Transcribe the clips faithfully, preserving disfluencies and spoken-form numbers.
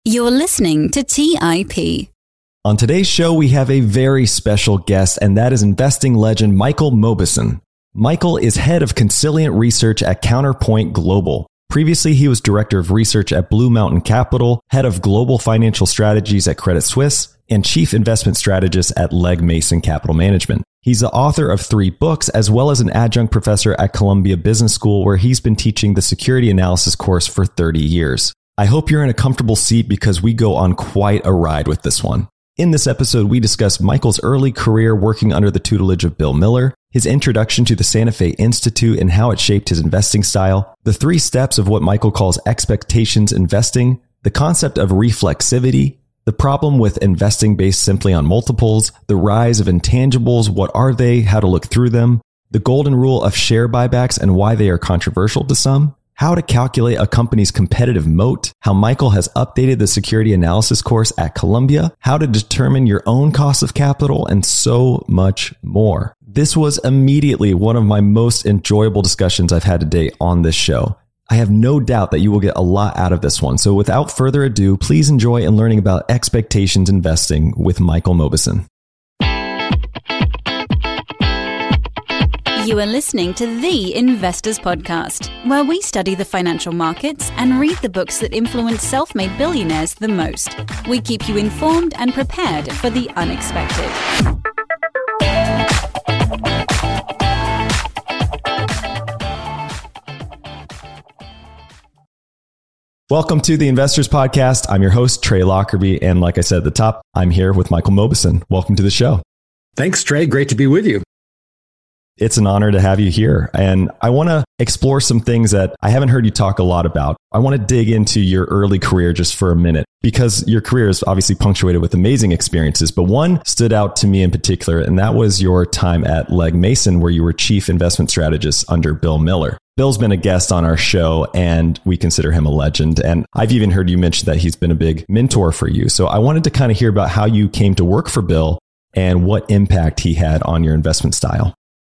You're listening to T I P. On today's show, we have a very special guest, and that is investing legend Michael Mauboussin. Michael is head of Consilient Research at Counterpoint Global. Previously, he was director of research at Blue Mountain Capital, head of global financial strategies at Credit Suisse, and chief investment strategist at Legg Mason Capital Management. He's the author of three books, as well as an adjunct professor at Columbia Business School, where he's been teaching the security analysis course for thirty years. I hope you're in a comfortable seat because we go on quite a ride with this one. In this episode, we discuss Michael's early career working under the tutelage of Bill Miller, his introduction to the Santa Fe Institute and how it shaped his investing style, the three steps of what Michael calls expectations investing, the concept of reflexivity, the problem with investing based simply on multiples, the rise of intangibles, what are they, how to look through them, the golden rule of share buybacks and why they are controversial to some, how to calculate a company's competitive moat, how Michael has updated the security analysis course at Columbia, how to determine your own cost of capital, and so much more. This was immediately one of my most enjoyable discussions I've had to date on this show. I have no doubt that you will get a lot out of this one. So without further ado, please enjoy in learning about expectations investing with Michael Mauboussin. You are listening to The Investors Podcast, where we study the financial markets and read the books that influence self-made billionaires the most. We keep you informed and prepared for the unexpected. Welcome to The Investors Podcast. I'm your host, Trey Lockerbie. And like I said at the top, I'm here with Michael Mauboussin. Welcome to the show. Thanks, Trey. Great to be with you. It's an honor to have you here. And I want to explore some things that I haven't heard you talk a lot about. I want to dig into your early career just for a minute, because your career is obviously punctuated with amazing experiences. But one stood out to me in particular, and that was your time at Legg Mason, where you were chief investment strategist under Bill Miller. Bill's been a guest on our show, and we consider him a legend. And I've even heard you mention that he's been a big mentor for you. So I wanted to kind of hear about how you came to work for Bill and what impact he had on your investment style.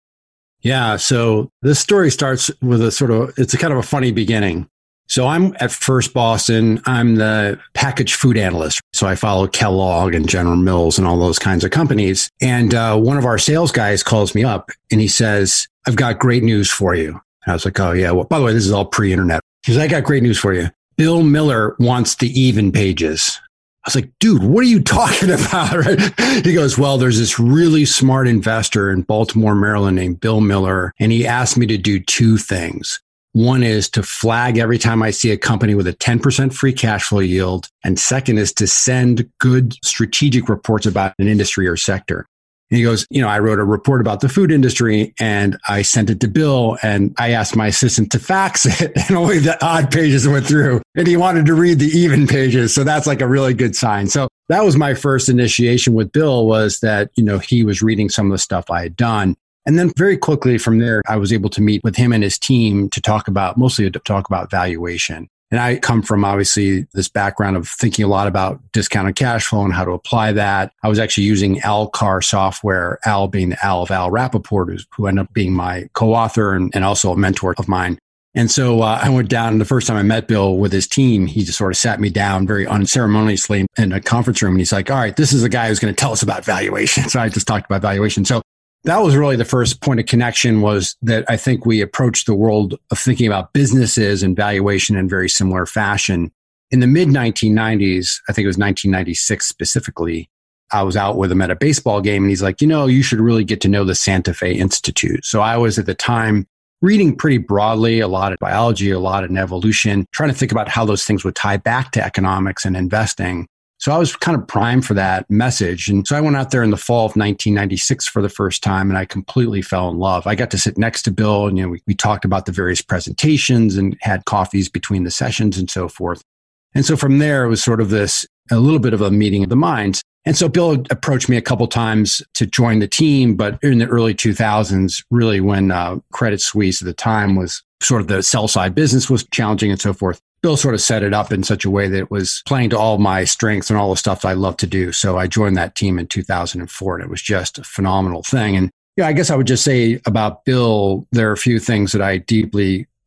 Yeah. So this story starts with a sort of, it's a kind of a funny beginning. So I'm at First Boston. I'm the packaged food analyst. So I follow Kellogg and General Mills and all those kinds of companies. And uh, one of our sales guys calls me up and he says, I've got great news for you. And I was like, oh yeah. Well, by the way, this is all pre-internet. He says, I got great news for you. Bill Miller wants the even pages. I was like, dude, what are you talking about? Right? He goes, well, there's this really smart investor in Baltimore, Maryland named Bill Miller. And he asked me to do two things. One is to flag every time I see a company with a ten percent free cash flow yield. And second is to send good strategic reports about an industry or sector. And he goes, you know, I wrote a report about the food industry and I sent it to Bill and I asked my assistant to fax it and only the odd pages went through and he wanted to read the even pages. So that's like a really good sign. So that was my first initiation with Bill, was that, you know, he was reading some of the stuff I had done. And then very quickly from there, I was able to meet with him and his team to talk about, mostly to talk about valuation. And I come from obviously this background of thinking a lot about discounted cash flow and how to apply that. I was actually using Al Carr software, Al being the Al of Al Rappaport, who ended up being my co-author and, and also a mentor of mine. And so uh, I went down, and the first time I met Bill with his team, he just sort of sat me down very unceremoniously in a conference room. And he's like, all right, this is the guy who's going to tell us about valuation. So I just talked about valuation. So that was really the first point of connection, was that I think we approached the world of thinking about businesses and valuation in very similar fashion. In the mid nineteen nineties, I think it was nineteen ninety-six specifically, I was out with him at a baseball game and he's like, you know, you should really get to know the Santa Fe Institute. So I was at the time reading pretty broadly, a lot of biology, a lot in evolution, trying to think about how those things would tie back to economics and investing. So I was kind of primed for that message. And so I went out there in the fall of nineteen ninety-six for the first time, and I completely fell in love. I got to sit next to Bill, and you know, we, we talked about the various presentations and had coffees between the sessions and so forth. And so from there, it was sort of this, a little bit of a meeting of the minds. And so Bill approached me a couple times to join the team, but in the early two thousands, really when uh, Credit Suisse at the time was sort of the sell side business was challenging and so forth, Bill sort of set it up in such a way that it was playing to all my strengths and all the stuff I love to do. So I joined that team in two thousand four, and it was just a phenomenal thing. And yeah, I guess I would just say about Bill, there are a few things that I deeply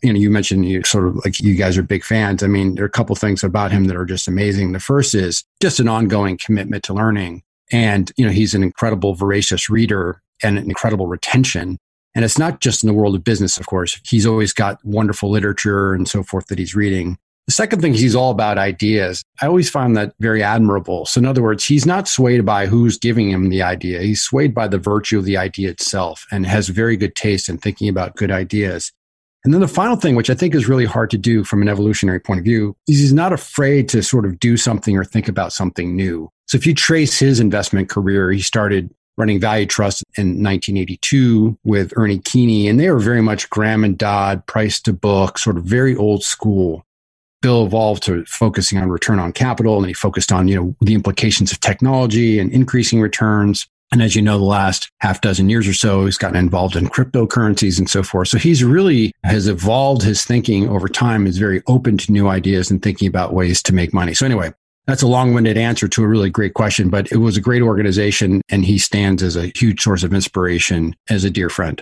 you know, you mentioned you sort of like you guys are big fans. I mean, there are a couple things about him that are just amazing. The first is just an ongoing commitment to learning. And, you know, he's an incredible, voracious reader and an incredible retention. And it's not just in the world of business, of course. He's always got wonderful literature and so forth that he's reading. The second thing is he's all about ideas. I always find that very admirable. So in other words, he's not swayed by who's giving him the idea. He's swayed by the virtue of the idea itself and has very good taste in thinking about good ideas. And then the final thing, which I think is really hard to do from an evolutionary point of view, is he's not afraid to sort of do something or think about something new. So if you trace his investment career, he started running Value Trust in nineteen eighty-two with Ernie Keeney, and they were very much Graham and Dodd, price to book, sort of very old school. Bill evolved to focusing on return on capital, and he focused on, you know, the implications of technology and increasing returns. And as you know, the last half dozen years or so, he's gotten involved in cryptocurrencies and so forth. So he's really has evolved his thinking over time, is very open to new ideas and thinking about ways to make money. So anyway, that's a long-winded answer to a really great question, but it was a great organization, and he stands as a huge source of inspiration as a dear friend.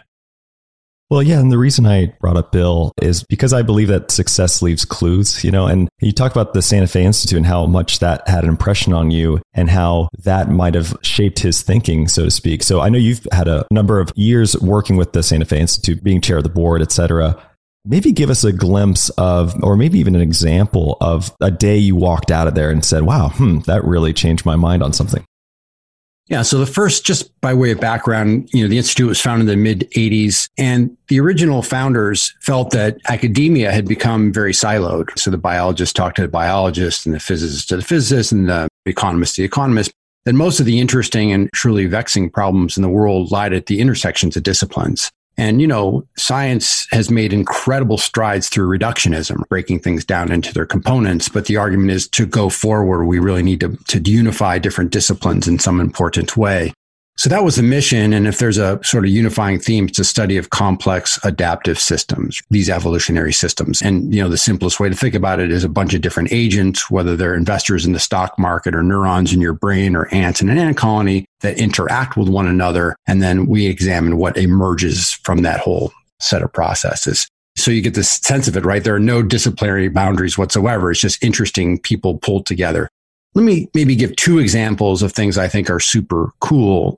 Well, yeah. And the reason I brought up Bill is because I believe that success leaves clues, you know, and you talk about the Santa Fe Institute and how much that had an impression on you and how that might have shaped his thinking, so to speak. So I know you've had a number of years working with the Santa Fe Institute, being chair of the board, et cetera. Maybe give us a glimpse of, or maybe even an example of a day you walked out of there and said, wow, hmm, that really changed my mind on something. Yeah. So the first, just by way of background, you know, the Institute was founded in the mid eighties, and the original founders felt that academia had become very siloed. So the biologists talked to the biologists and the physicists to the physicists and the economists to the economists. That most of the interesting and truly vexing problems in the world lied at the intersections of disciplines. And, you know, science has made incredible strides through reductionism, breaking things down into their components. But the argument is to go forward, we really need to, to unify different disciplines in some important way. So that was the mission. And if there's a sort of unifying theme, it's a study of complex adaptive systems, these evolutionary systems. And, you know, the simplest way to think about it is a bunch of different agents, whether they're investors in the stock market or neurons in your brain or ants in an ant colony that interact with one another. And then we examine what emerges from that whole set of processes. So you get this sense of it, right? There are no disciplinary boundaries whatsoever. It's just interesting people pulled together. Let me maybe give two examples of things I think are super cool.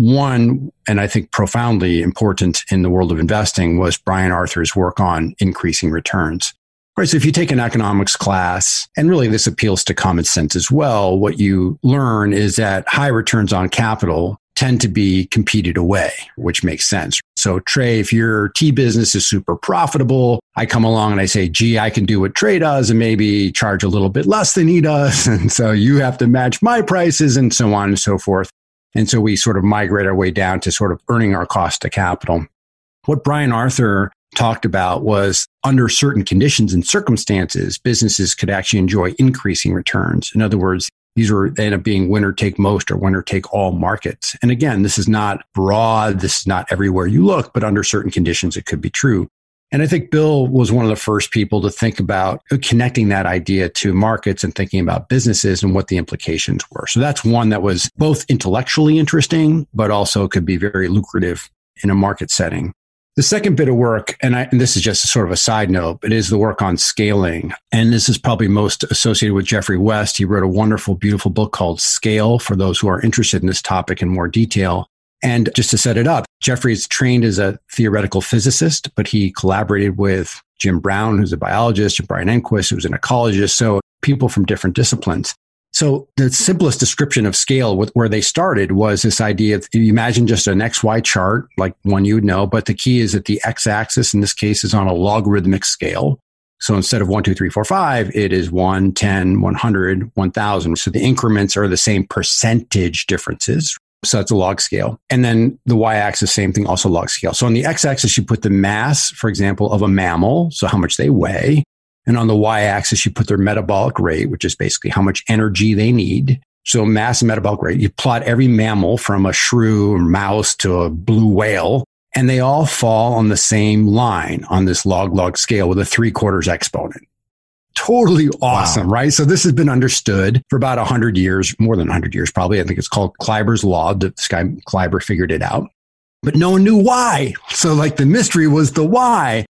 One, and I think profoundly important in the world of investing, was Brian Arthur's work on increasing returns. Right, so if you take an economics class, and really this appeals to common sense as well, what you learn is that high returns on capital tend to be competed away, which makes sense. So Trey, if your tea business is super profitable, I come along and I say, gee, I can do what Trey does and maybe charge a little bit less than he does. And so you have to match my prices and so on and so forth. And so we sort of migrate our way down to sort of earning our cost to capital. What Brian Arthur talked about was under certain conditions and circumstances, businesses could actually enjoy increasing returns. In other words, these were, they end up being winner take most or winner take all markets. And again, this is not broad. This is not everywhere you look, but under certain conditions, it could be true. And I think Bill was one of the first people to think about connecting that idea to markets and thinking about businesses and what the implications were. So that's one that was both intellectually interesting, but also could be very lucrative in a market setting. The second bit of work, and, I, and this is just a sort of a side note, but is the work on scaling. And this is probably most associated with Geoffrey West. He wrote a wonderful, beautiful book called Scale for those who are interested in this topic in more detail. And just to set it up, Geoffrey is trained as a theoretical physicist, but he collaborated with Jim Brown, who's a biologist, and Brian Enquist, who's an ecologist. So people from different disciplines. So the simplest description of scale with where they started was this idea of, you imagine just an X Y chart, like one you would know, but the key is that the X-axis in this case is on a logarithmic scale. So instead of one, two, three, four, five, it is one, ten, one hundred, one thousand. So the increments are the same percentage differences. So that's a log scale. And then the y-axis, same thing, also log scale. So on the x-axis, you put the mass, for example, of a mammal, so how much they weigh. And on the y-axis, you put their metabolic rate, which is basically how much energy they need. So mass and metabolic rate, you plot every mammal from a shrew or mouse to a blue whale, and they all fall on the same line on this log-log scale with a three-quarters exponent. Totally awesome, wow. Right? So this has been understood for about one hundred years, more than one hundred years probably. I think it's called Kleiber's Law. This guy Kleiber figured it out. But no one knew why. So like the mystery was the why.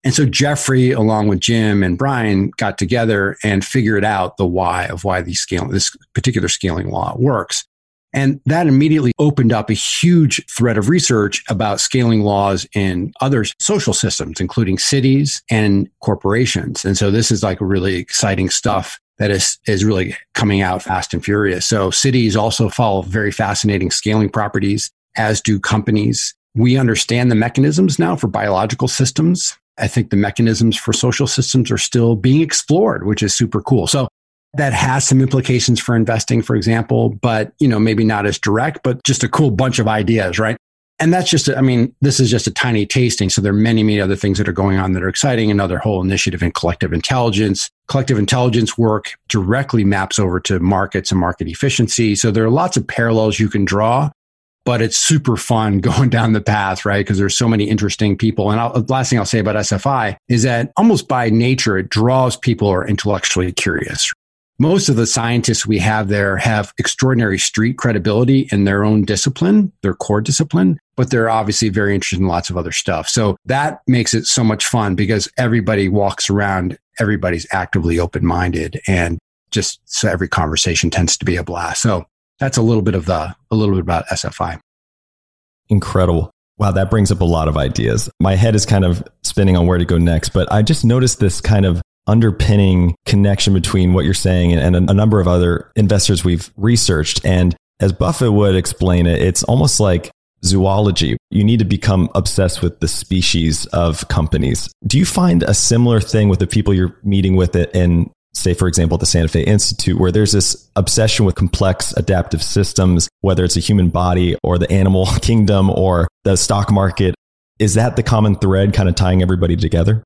And so Jeffrey, along with Jim and Brian, got together and figured out the why of why these scale, this particular scaling law works. And that immediately opened up a huge thread of research about scaling laws in other social systems, including cities and corporations. And so this is like really exciting stuff that is, is really coming out fast and furious. So cities also follow very fascinating scaling properties, as do companies. We understand the mechanisms now for biological systems. I think the mechanisms for social systems are still being explored, which is super cool. So that has some implications for investing, for example, but, you know, maybe not as direct, but just a cool bunch of ideas, right? And that's just, I mean, this is just a tiny tasting. So there are many, many other things that are going on that are exciting. Another whole initiative in collective intelligence. Collective intelligence work directly maps over to markets and market efficiency. So there are lots of parallels you can draw, but it's super fun going down the path, right? Because there's so many interesting people. And I'll, the last thing I'll say about S F I is that almost by nature, it draws people who are intellectually curious. Most of the scientists we have there have extraordinary street credibility in their own discipline, their core discipline, but they're obviously very interested in lots of other stuff. So that makes it so much fun because everybody walks around, everybody's actively open-minded, and just so every conversation tends to be a blast. So that's a little bit of the, a little bit about S F I. Incredible. Wow, that brings up a lot of ideas. My head is kind of spinning on where to go next, but I just noticed this kind of underpinning connection between what you're saying and a number of other investors we've researched. And as Buffett would explain it, it's almost like zoology. You need to become obsessed with the species of companies. Do you find a similar thing with the people you're meeting with in, say, for example, the Santa Fe Institute, where there's this obsession with complex adaptive systems, whether it's a human body or the animal kingdom or the stock market? Is that the common thread kind of tying everybody together?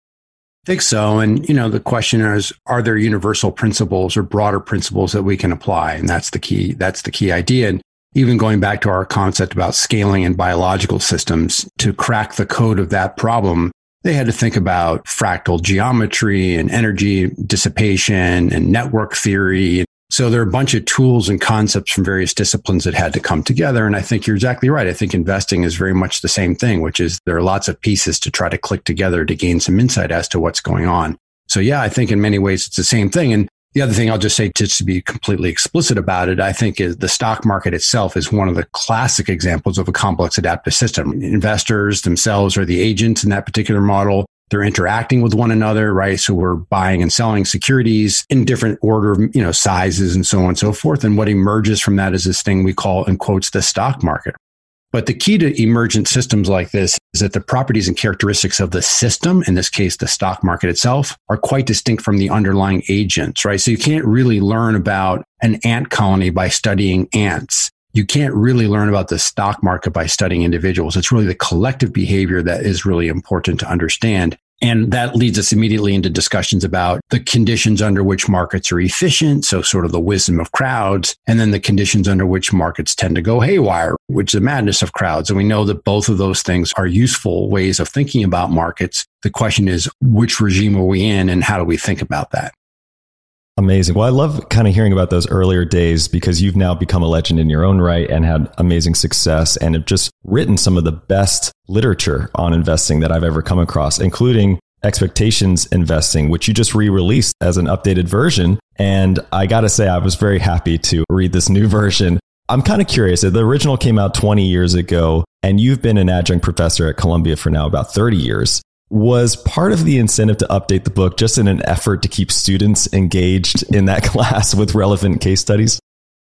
I think so. And, you know, the question is, are there universal principles or broader principles that we can apply? And that's the key. That's the key idea. And even going back to our concept about scaling in biological systems, to crack the code of that problem, they had to think about fractal geometry and energy dissipation and network theory. So there are a bunch of tools and concepts from various disciplines that had to come together. And I think you're exactly right. I think investing is very much the same thing, which is there are lots of pieces to try to click together to gain some insight as to what's going on. So yeah, I think in many ways it's the same thing. And the other thing I'll just say, just to be completely explicit about it, I think is the stock market itself is one of the classic examples of a complex adaptive system. Investors themselves are the agents in that particular model. They're interacting with one another, right? So we're buying and selling securities in different order, you know, sizes and so on and so forth. And what emerges from that is this thing we call, in quotes, the stock market. But the key to emergent systems like this is that the properties and characteristics of the system, in this case, the stock market itself, are quite distinct from the underlying agents, right? So you can't really learn about an ant colony by studying ants. You can't really learn about the stock market by studying individuals. It's really the collective behavior that is really important to understand. And that leads us immediately into discussions about the conditions under which markets are efficient. So sort of the wisdom of crowds, and then the conditions under which markets tend to go haywire, which is the madness of crowds. And we know that both of those things are useful ways of thinking about markets. The question is, which regime are we in and how do we think about that? Amazing. Well, I love kind of hearing about those earlier days because you've now become a legend in your own right and had amazing success and have just written some of the best literature on investing that I've ever come across, including Expectations Investing, which you just re-released as an updated version. And I got to say, I was very happy to read this new version. I'm kind of curious. The original came out twenty years ago, and you've been an adjunct professor at Columbia for now about thirty years. Was part of the incentive to update the book just in an effort to keep students engaged in that class with relevant case studies?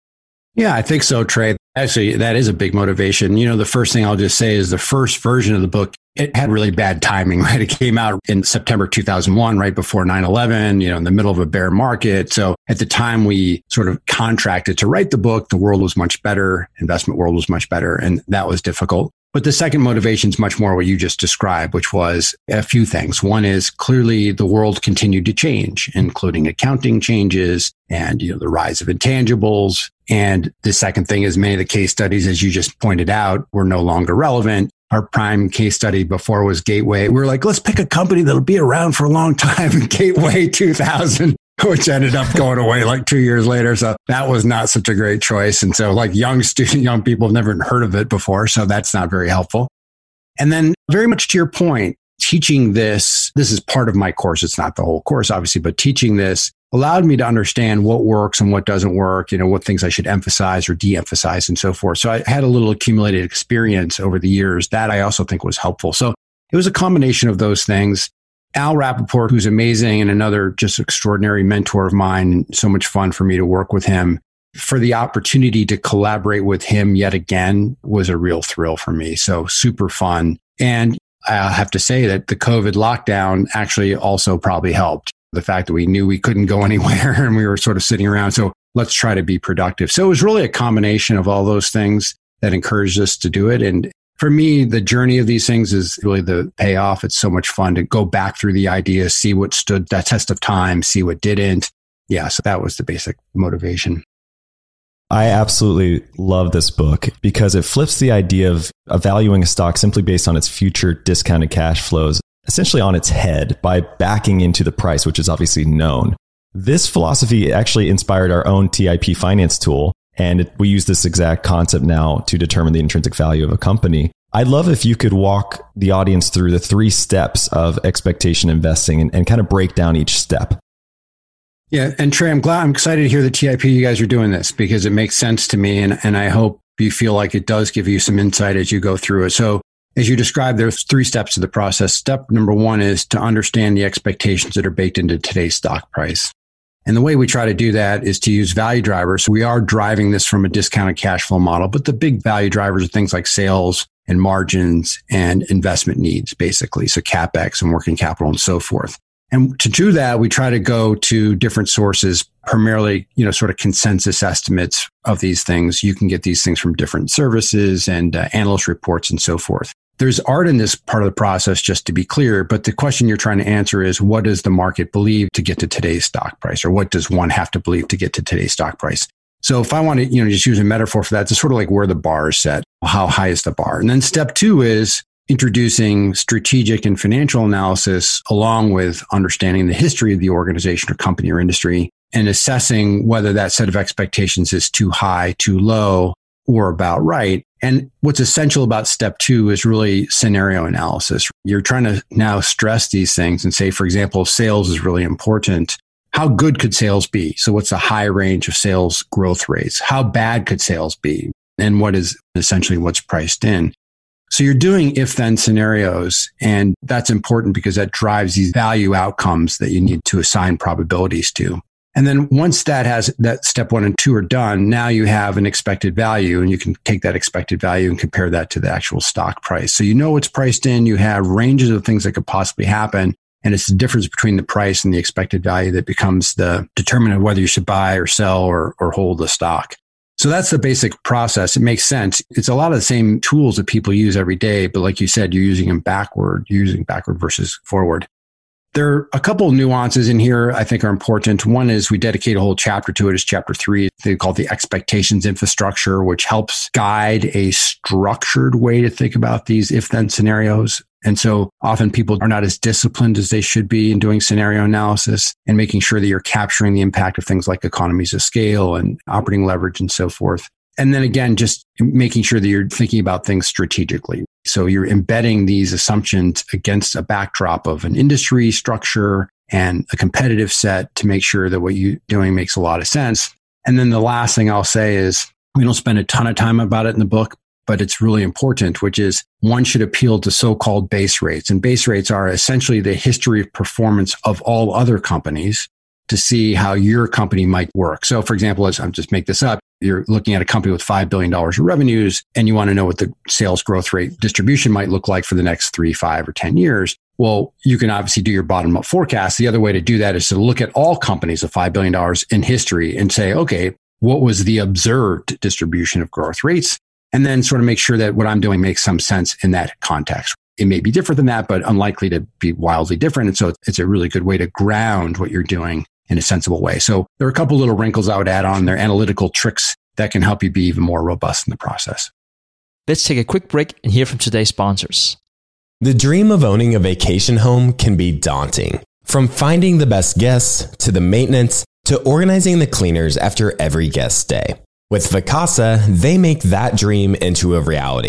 Yeah, I think so, Trey. Actually, that is a big motivation. You know, the first thing I'll just say is the first version of the book, it had really bad timing, right? It came out in September two thousand one, right before nine eleven, you know, in the middle of a bear market. So at the time we sort of contracted to write the book, the world was much better, investment world was much better, and that was difficult. But the second motivation is much more what you just described, which was a few things. One is clearly the world continued to change, including accounting changes and, you know, the rise of intangibles. And the second thing is many of the case studies, as you just pointed out, were no longer relevant. Our prime case study before was Gateway. We were like, let's pick a company that'll be around for a long time. Gateway two thousand. Which ended up going away like two years later. So that was not such a great choice. And so like young student, young people have never heard of it before. So that's not very helpful. And then very much to your point, teaching this, this is part of my course. It's not the whole course, obviously, but teaching this allowed me to understand what works and what doesn't work, you know, what things I should emphasize or de-emphasize and so forth. So I had a little accumulated experience over the years that I also think was helpful. So it was a combination of those things. Al Rappaport, who's amazing and another just extraordinary mentor of mine, and so much fun for me to work with him. For the opportunity to collaborate with him yet again was a real thrill for me. So super fun. And I have to say that the COVID lockdown actually also probably helped. The fact that we knew we couldn't go anywhere and we were sort of sitting around. So let's try to be productive. So it was really a combination of all those things that encouraged us to do it. And for me, the journey of these things is really the payoff. It's so much fun to go back through the ideas, see what stood that test of time, see what didn't. Yeah, so that was the basic motivation. I absolutely love this book because it flips the idea of valuing a stock simply based on its future discounted cash flows essentially on its head by backing into the price, which is obviously known. This philosophy actually inspired our own T I P finance tool, and it, we use this exact concept now to determine the intrinsic value of a company. I'd love if you could walk the audience through the three steps of expectation investing and, and kind of break down each step. Yeah. And Trey, I'm glad, I'm excited to hear the T I P you guys are doing this because it makes sense to me. And, and I hope you feel like it does give you some insight as you go through it. So as you described, there's three steps to the process. Step number one is to understand the expectations that are baked into today's stock price. And the way we try to do that is to use value drivers. So we are driving this from a discounted cash flow model, but the big value drivers are things like sales and margins and investment needs, basically. So CapEx and working capital and so forth. And to do that, we try to go to different sources, primarily, you know, sort of consensus estimates of these things. You can get these things from different services and uh, analyst reports and so forth. There's art in this part of the process, just to be clear, but the question you're trying to answer is, what does the market believe to get to today's stock price? Or what does one have to believe to get to today's stock price? So if I want to, you know, just use a metaphor for that, it's sort of like where the bar is set. How high is the bar? And then step two is introducing strategic and financial analysis along with understanding the history of the organization or company or industry and assessing whether that set of expectations is too high, too low, or about right. And what's essential about step two is really scenario analysis. You're trying to now stress these things and say, for example, if sales is really important, how good could sales be? So what's the high range of sales growth rates? How bad could sales be? And what is essentially what's priced in? So you're doing if-then scenarios, and that's important because that drives these value outcomes that you need to assign probabilities to. And then once that has that step one and two are done, now you have an expected value, and you can take that expected value and compare that to the actual stock price. So you know what's priced in, you have ranges of things that could possibly happen, and it's the difference between the price and the expected value that becomes the determinant of whether you should buy or sell or, or hold the stock. So that's the basic process. It makes sense. It's a lot of the same tools that people use every day, but like you said, you're using them backward, you're using backward versus forward. There are a couple of nuances in here I think are important. One is we dedicate a whole chapter to it. It's chapter three. They call it the expectations infrastructure, which helps guide a structured way to think about these if-then scenarios. And so often people are not as disciplined as they should be in doing scenario analysis and making sure that you're capturing the impact of things like economies of scale and operating leverage and so forth. And then again, just making sure that you're thinking about things strategically. So you're embedding these assumptions against a backdrop of an industry structure and a competitive set to make sure that what you're doing makes a lot of sense. And then the last thing I'll say is we don't spend a ton of time about it in the book, but it's really important, which is one should appeal to so-called base rates. And base rates are essentially the history of performance of all other companies to see how your company might work. So for example, let's I'll just make this up. You're looking at a company with five billion dollars of revenues, and you want to know what the sales growth rate distribution might look like for the next three, five, or ten years. Well, you can obviously do your bottom-up forecast. The other way to do that is to look at all companies of five billion dollars in history and say, okay, what was the observed distribution of growth rates? And then sort of make sure that what I'm doing makes some sense in that context. It may be different than that, but unlikely to be wildly different. And so it's a really good way to ground what you're doing in a sensible way. So there are a couple little wrinkles I would add on. They're analytical tricks that can help you be even more robust in the process. Let's take a quick break and hear from today's sponsors. The dream of owning a vacation home can be daunting. From finding the best guests to the maintenance to organizing the cleaners after every guest stay. With Vacasa, they make that dream into a reality.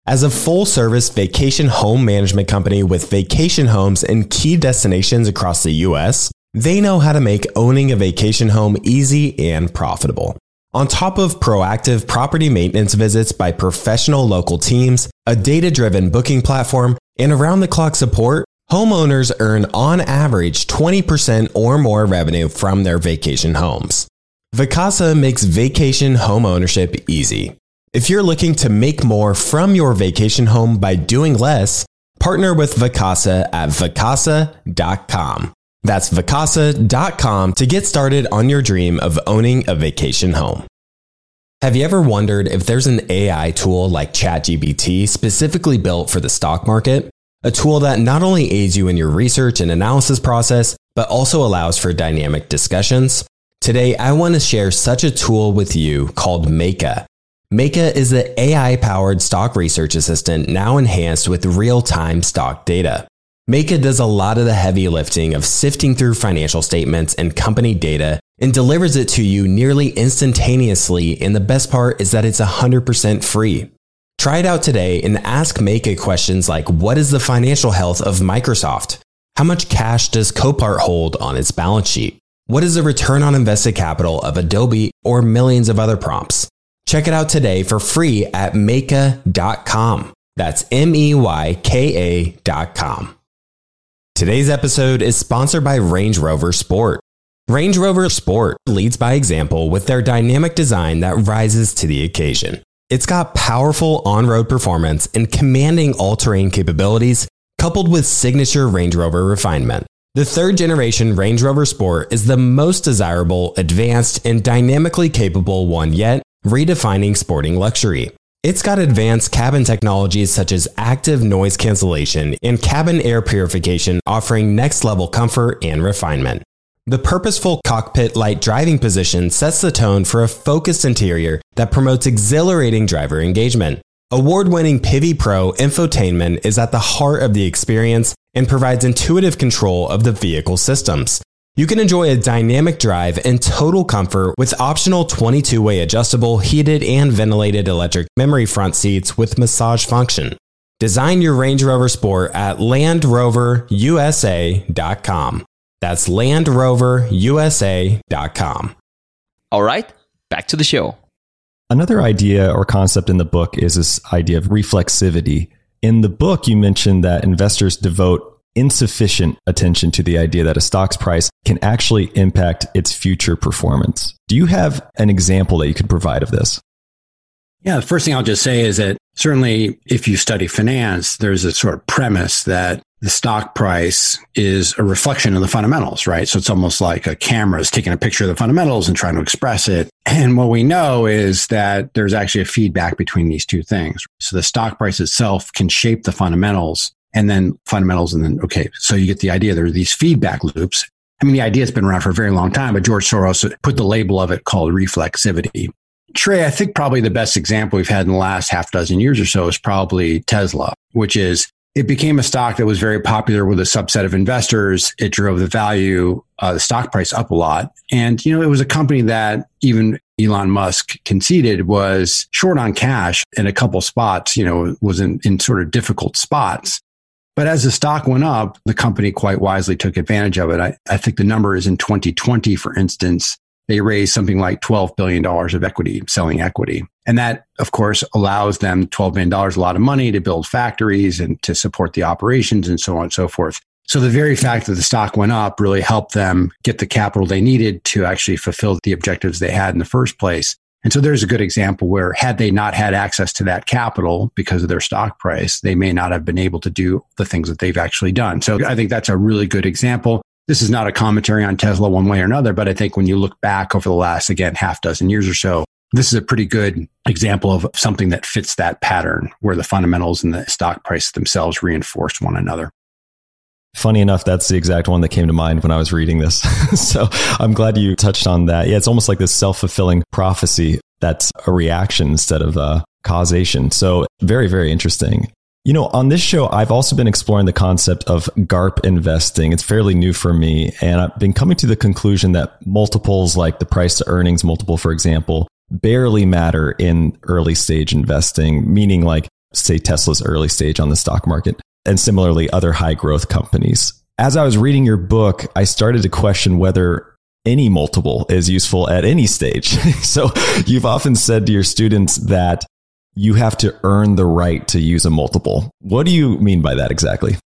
As a full-service vacation home management company with vacation homes in key destinations across the U S, they know how to make owning a vacation home easy and profitable. On top of proactive property maintenance visits by professional local teams, a data-driven booking platform, and around-the-clock support, homeowners earn on average twenty percent or more revenue from their vacation homes. Vacasa makes vacation home ownership easy. If you're looking to make more from your vacation home by doing less, partner with Vacasa at vacasa dot com. That's vacasa dot com to get started on your dream of owning a vacation home. Have you ever wondered if there's an A I tool like ChatGPT specifically built for the stock market? A tool that not only aids you in your research and analysis process, but also allows for dynamic discussions? Today, I want to share such a tool with you called Meyka. Meyka is the A I-powered stock research assistant now enhanced with real-time stock data. Meyka does a lot of the heavy lifting of sifting through financial statements and company data and delivers it to you nearly instantaneously, and the best part is that it's one hundred percent free. Try it out today and ask Meyka questions like, what is the financial health of Microsoft? How much cash does Copart hold on its balance sheet? What is the return on invested capital of Adobe, or millions of other prompts? Check it out today for free at meyka dot com. That's M E Y K A dot com. Today's episode is sponsored by Range Rover Sport. Range Rover Sport leads by example with their dynamic design that rises to the occasion. It's got powerful on-road performance and commanding all-terrain capabilities, coupled with signature Range Rover refinement. The third generation Range Rover Sport is the most desirable, advanced, and dynamically capable one yet, redefining sporting luxury. It's got advanced cabin technologies such as active noise cancellation and cabin air purification, offering next-level comfort and refinement. The purposeful cockpit light driving position sets the tone for a focused interior that promotes exhilarating driver engagement. Award-winning Pivi Pro infotainment is at the heart of the experience and provides intuitive control of the vehicle systems. You can enjoy a dynamic drive and total comfort with optional twenty-two way adjustable, heated and ventilated electric memory front seats with massage function. Design your Range Rover Sport at land rover u s a dot com. That's land rover u s a dot com. All right, back to the show. Another idea or concept in the book is this idea of reflexivity. In the book, you mentioned that investors devote insufficient attention to the idea that a stock's price can actually impact its future performance. Do you have an example that you could provide of this? Yeah, the first thing I'll just say is that certainly if you study finance, there's a sort of premise that the stock price is a reflection of the fundamentals, right? So it's almost like a camera is taking a picture of the fundamentals and trying to express it. And what we know is that there's actually a feedback between these two things. So the stock price itself can shape the fundamentals, and then fundamentals, and then, okay, so you get the idea. There are these feedback loops. I mean, the idea has been around for a very long time, but George Soros put the label of it called reflexivity. Trey, I think probably the best example we've had in the last half dozen years or so is probably Tesla, which is it became a stock that was very popular with a subset of investors. It drove the value, uh, the stock price up a lot. And, you know, it was a company that even Elon Musk conceded was short on cash in a couple spots, you know, was in, in sort of difficult spots. But as the stock went up, the company quite wisely took advantage of it. I, I think the number is in twenty twenty, for instance, they raised something like twelve billion dollars of equity, selling equity. And that, of course, allows them twelve billion dollars, a lot of money to build factories and to support the operations and so on and so forth. So the very fact that the stock went up really helped them get the capital they needed to actually fulfill the objectives they had in the first place. And so there's a good example where had they not had access to that capital because of their stock price, they may not have been able to do the things that they've actually done. So I think that's a really good example. This is not a commentary on Tesla one way or another, but I think when you look back over the last, again, half dozen years or so, this is a pretty good example of something that fits that pattern where the fundamentals and the stock price themselves reinforce one another. Funny enough, that's the exact one that came to mind when I was reading this. So I'm glad you touched on that. Yeah, it's almost like this self-fulfilling prophecy that's a reaction instead of a causation. So very, very interesting. You know, on this show, I've also been exploring the concept of GARP investing. It's fairly new for me. And I've been coming to the conclusion that multiples like the price to earnings multiple, for example, barely matter in early stage investing, meaning like say Tesla's early stage on the stock market, and similarly other high growth companies. As I was reading your book, I started to question whether any multiple is useful at any stage. So you've often said to your students that you have to earn the right to use a multiple. What do you mean by that exactly?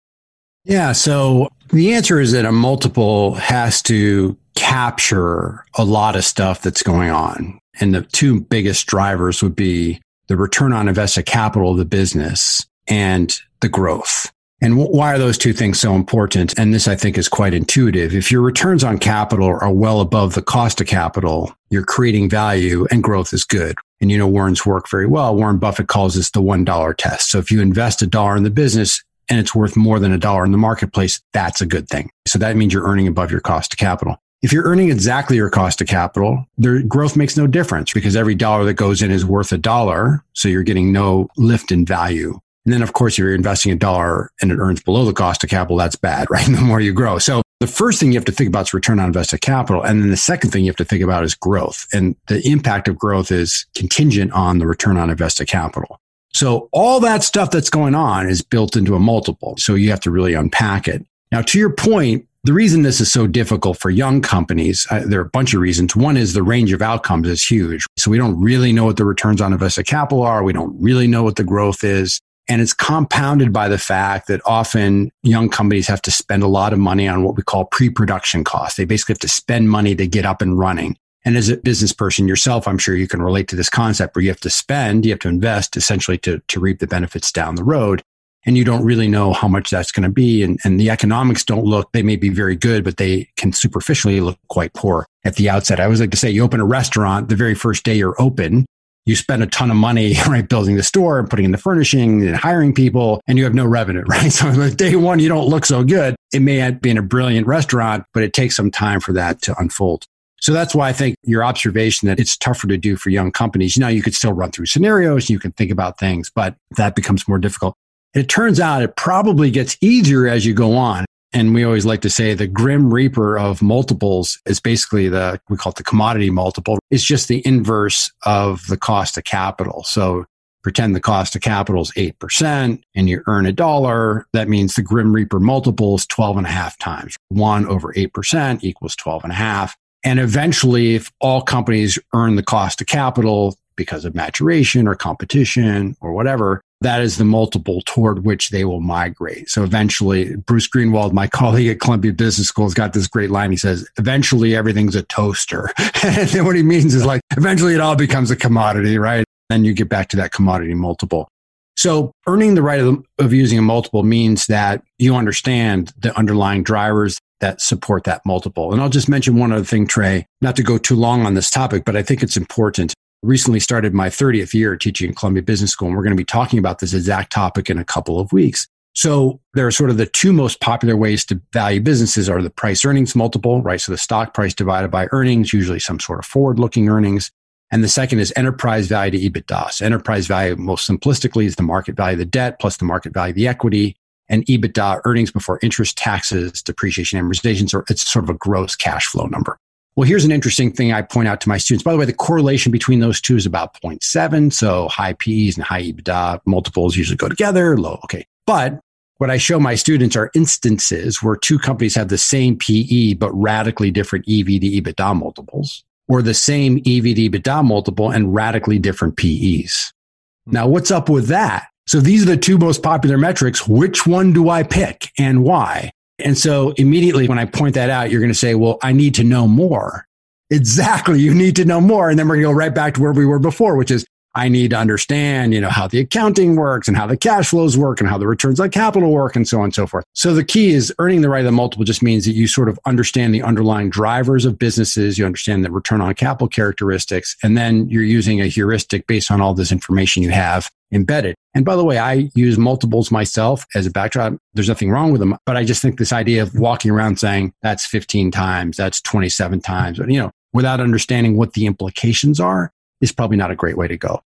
Yeah, so the answer is that a multiple has to capture a lot of stuff that's going on. And the two biggest drivers would be the return on invested capital of the business and the growth. And why are those two things so important? And this, I think, is quite intuitive. If your returns on capital are well above the cost of capital, you're creating value and growth is good. And you know Warren's work very well. Warren Buffett calls this the one dollar test. So if you invest a dollar in the business and it's worth more than a dollar in the marketplace, that's a good thing. So that means you're earning above your cost of capital. If you're earning exactly your cost of capital, their growth makes no difference because every dollar that goes in is worth a dollar. So you're getting no lift in value. And then, of course, if you're investing a dollar and it earns below the cost of capital, that's bad, right? The more you grow. So the first thing you have to think about is return on invested capital. And then the second thing you have to think about is growth. And the impact of growth is contingent on the return on invested capital. So all that stuff that's going on is built into a multiple. So you have to really unpack it. Now, to your point, the reason this is so difficult for young companies, uh, there are a bunch of reasons. One is the range of outcomes is huge. So we don't really know what the returns on invested capital are. We don't really know what the growth is. And it's compounded by the fact that often young companies have to spend a lot of money on what we call pre-production costs. They basically have to spend money to get up and running. And as a business person yourself, I'm sure you can relate to this concept where you have to spend, you have to invest essentially to, to reap the benefits down the road. And you don't really know how much that's going to be. And, and the economics don't look, they may be very good, but they can superficially look quite poor at the outset. I always like to say you open a restaurant, the very first day you're open, you spend a ton of money, right, building the store and putting in the furnishing and hiring people, and you have no revenue, right? So on day one, you don't look so good. It may be in a brilliant restaurant, but it takes some time for that to unfold. So that's why I think your observation that it's tougher to do for young companies, you know, you could still run through scenarios, you can think about things, but that becomes more difficult. It turns out it probably gets easier as you go on. And we always like to say the grim reaper of multiples is basically the, we call it the commodity multiple. It's just the inverse of the cost of capital. So pretend the cost of capital is eight percent and you earn a dollar. That means the grim reaper multiple is twelve and a half times. One over eight percent equals twelve and a half. And eventually, if all companies earn the cost of capital because of maturation or competition or whatever, that is the multiple toward which they will migrate. So eventually, Bruce Greenwald, my colleague at Columbia Business School, has got this great line. He says, eventually everything's a toaster. And then what he means is like, eventually it all becomes a commodity, right? Then you get back to that commodity multiple. So earning the right of, of using a multiple means that you understand the underlying drivers that support that multiple. And I'll just mention one other thing, Trey, not to go too long on this topic, but I think it's important. Recently started my thirtieth year teaching at Columbia Business School, and we're going to be talking about this exact topic in a couple of weeks. So there are sort of the two most popular ways to value businesses are the price earnings multiple, right? So the stock price divided by earnings, usually some sort of forward-looking earnings. And the second is enterprise value to EBITDA. So enterprise value, most simplistically, is the market value of the debt plus the market value of the equity, and EBITDA, earnings before interest, taxes, depreciation, amortization. So it's sort of a gross cash flow number. Well, here's an interesting thing I point out to my students. By the way, the correlation between those two is about zero point seven. So high P Es and high EBITDA multiples usually go together, low. Okay. But what I show my students are instances where two companies have the same P E, but radically different E V to EBITDA multiples, or the same E V to EBITDA multiple and radically different P Es. Now, what's up with that? So these are the two most popular metrics. Which one do I pick and why? And so immediately when I point that out, you're going to say, well, I need to know more. Exactly. You need to know more. And then we're going to go right back to where we were before, which is I need to understand, you know, how the accounting works and how the cash flows work and how the returns on capital work and so on and so forth. So the key is earning the right of the multiple just means that you sort of understand the underlying drivers of businesses. You understand the return on capital characteristics, and then you're using a heuristic based on all this information you have embedded. And by the way, I use multiples myself as a backdrop. There's nothing wrong with them, but I just think this idea of walking around saying that's fifteen times, that's twenty-seven times, you know, without understanding what the implications are is probably not a great way to go.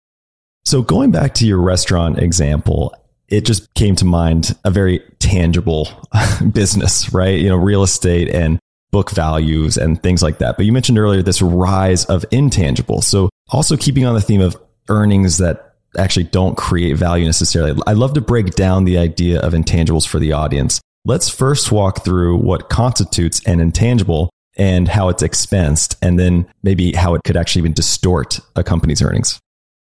So going back to your restaurant example, it just came to mind a very tangible business, right? You know, real estate and book values and things like that. But you mentioned earlier this rise of intangible. So also keeping on the theme of earnings that actually don't create value necessarily. I'd love to break down the idea of intangibles for the audience. Let's first walk through what constitutes an intangible and how it's expensed, and then maybe how it could actually even distort a company's earnings.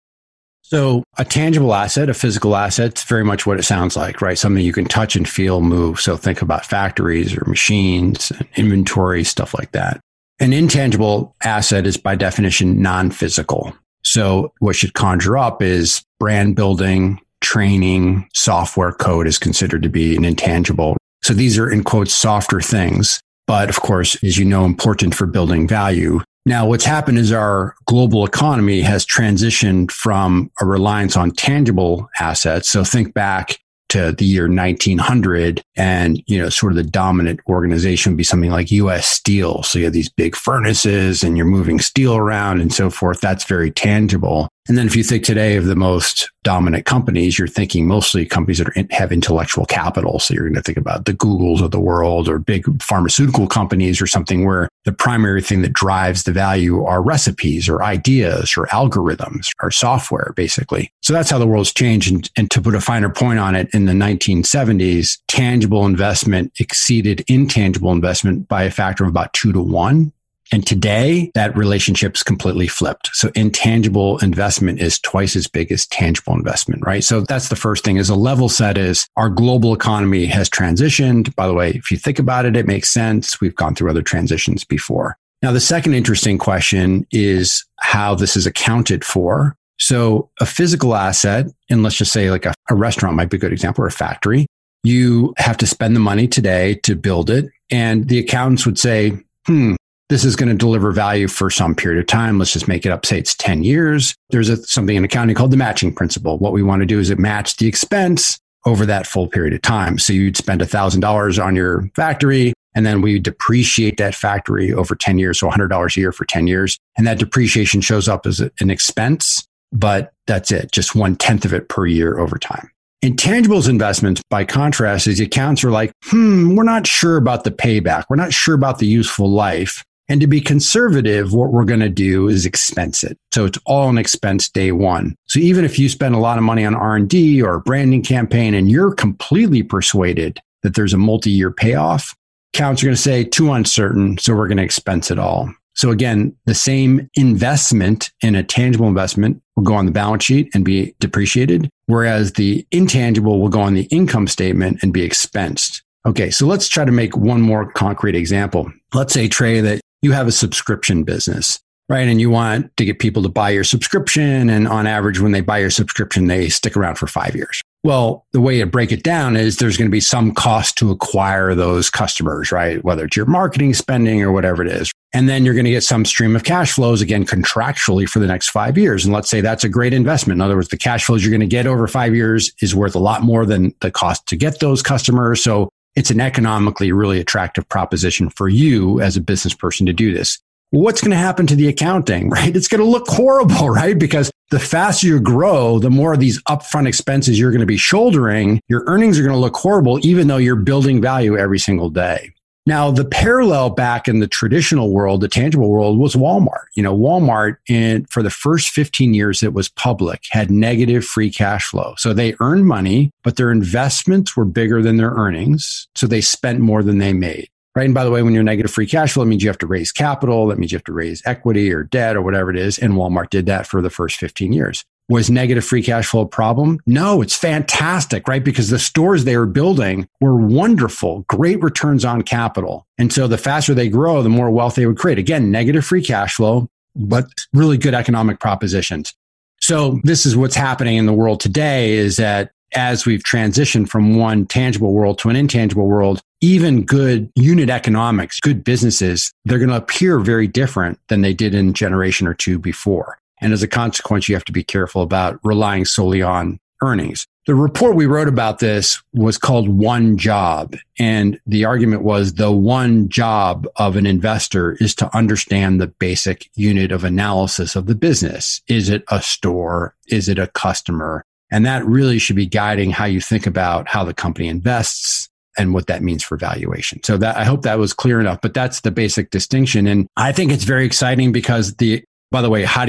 So a tangible asset, a physical asset, it's very much what it sounds like, right? Something you can touch and feel, move. So think about factories or machines, inventory, stuff like that. An intangible asset is by definition non-physical. So what should conjure up is brand building, training, software code is considered to be an intangible. So these are, in quotes, softer things, but of course, as you know, important for building value. Now, what's happened is our global economy has transitioned from a reliance on tangible assets. So think back to the year nineteen hundred, and, you know, sort of the dominant organization would be something like U S Steel. So you have these big furnaces and you're moving steel around and so forth. That's very tangible. And then if you think today of the most dominant companies, you're thinking mostly companies that are in, have intellectual capital. So you're going to think about the Googles of the world or big pharmaceutical companies or something where the primary thing that drives the value are recipes or ideas or algorithms or software, basically. So that's how the world's changed. And, and to put a finer point on it, in the nineteen seventies, tangible investment exceeded intangible investment by a factor of about two to one. And today, that relationship's completely flipped. So intangible investment is twice as big as tangible investment, right? So that's the first thing, is a level set is our global economy has transitioned. By the way, if you think about it, it makes sense. We've gone through other transitions before. Now, the second interesting question is how this is accounted for. So a physical asset, and let's just say like a, a restaurant might be a good example, or a factory, you have to spend the money today to build it. And the accountants would say, hmm, this is going to deliver value for some period of time. Let's just make it up. Say it's ten years. There's a, something in accounting called the matching principle. What we want to do is it match the expense over that full period of time. So you'd spend one thousand dollars on your factory, and then we depreciate that factory over ten years. So one hundred dollars a year for ten years. And that depreciation shows up as an expense, but that's it. Just one tenth of it per year over time. Intangibles investments, by contrast, is the accounts are like, hmm, we're not sure about the payback. We're not sure about the useful life. And to be conservative, what we're going to do is expense it. So it's all an expense day one. So even if you spend a lot of money on R and D or a branding campaign and you're completely persuaded that there's a multi-year payoff, accounts are going to say too uncertain, so we're going to expense it all. So again, the same investment in a tangible investment will go on the balance sheet and be depreciated, whereas the intangible will go on the income statement and be expensed. Okay, so let's try to make one more concrete example. Let's say, Trey, that you have a subscription business, right? And you want to get people to buy your subscription. And on average, when they buy your subscription, they stick around for five years. Well, the way to break it down is there's going to be some cost to acquire those customers, right? Whether it's your marketing spending or whatever it is. And then you're going to get some stream of cash flows, again, contractually for the next five years. And let's say that's a great investment. In other words, the cash flows you're going to get over five years is worth a lot more than the cost to get those customers. So it's an economically really attractive proposition for you as a business person to do this. What's going to happen to the accounting, right? It's going to look horrible, right? Because the faster you grow, the more of these upfront expenses you're going to be shouldering. Your earnings are going to look horrible, even though you're building value every single day. Now, the parallel back in the traditional world, the tangible world, was Walmart. You know, Walmart, in, for the first fifteen years it was public, had negative free cash flow. So they earned money, but their investments were bigger than their earnings. So they spent more than they made. Right. And by the way, when you're negative free cash flow, it means you have to raise capital. That means you have to raise equity or debt or whatever it is. And Walmart did that for the first fifteen years. Was negative free cash flow a problem? No, it's fantastic, right? Because the stores they were building were wonderful, great returns on capital. And so the faster they grow, the more wealth they would create. Again, negative free cash flow, but really good economic propositions. So this is what's happening in the world today, is that as we've transitioned from one tangible world to an intangible world, even good unit economics, good businesses, they're going to appear very different than they did in a generation or two before. And as a consequence, you have to be careful about relying solely on earnings. The report we wrote about this was called One Job. And the argument was the one job of an investor is to understand the basic unit of analysis of the business. Is it a store? Is it a customer? And that really should be guiding how you think about how the company invests and what that means for valuation. So that, I hope that was clear enough, but that's the basic distinction. And I think it's very exciting because the, by the way, how do you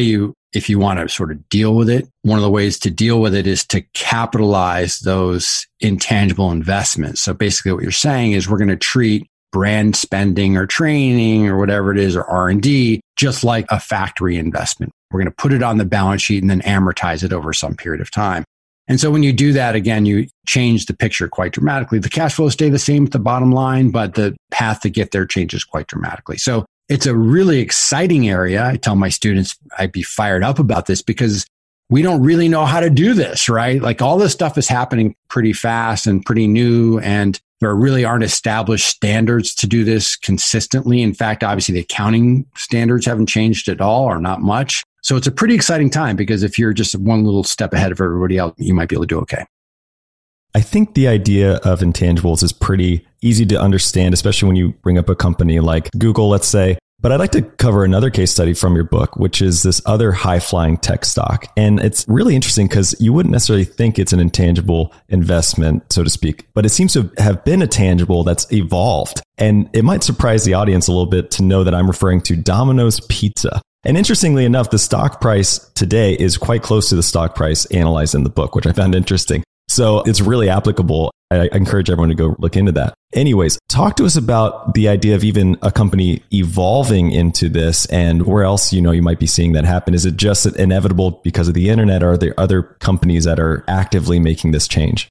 if you want to sort of deal with it, one of the ways to deal with it is to capitalize those intangible investments. So basically what you're saying is we're going to treat brand spending or training or whatever it is, or R and D, just like a factory investment. We're going to put it on the balance sheet and then amortize it over some period of time. And so when you do that, again, you change the picture quite dramatically. The cash flows stay the same at the bottom line, but the path to get there changes quite dramatically. So it's a really exciting area. I tell my students I'd be fired up about this because we don't really know how to do this, right? Like all this stuff is happening pretty fast and pretty new, and there really aren't established standards to do this consistently. In fact, obviously the accounting standards haven't changed at all or not much. So it's a pretty exciting time because if you're just one little step ahead of everybody else, you might be able to do okay. I think the idea of intangibles is pretty easy to understand, especially when you bring up a company like Google, let's say. But I'd like to cover another case study from your book, which is this other high-flying tech stock. And it's really interesting because you wouldn't necessarily think it's an intangible investment, so to speak, but it seems to have been a tangible that's evolved. And it might surprise the audience a little bit to know that I'm referring to Domino's Pizza. And interestingly enough, the stock price today is quite close to the stock price analyzed in the book, which I found interesting. So it's really applicable. I encourage everyone to go look into that. Anyways, talk to us about the idea of even a company evolving into this and where else, you know, you might be seeing that happen. Is it just inevitable because of the internet, or are there other companies that are actively making this change?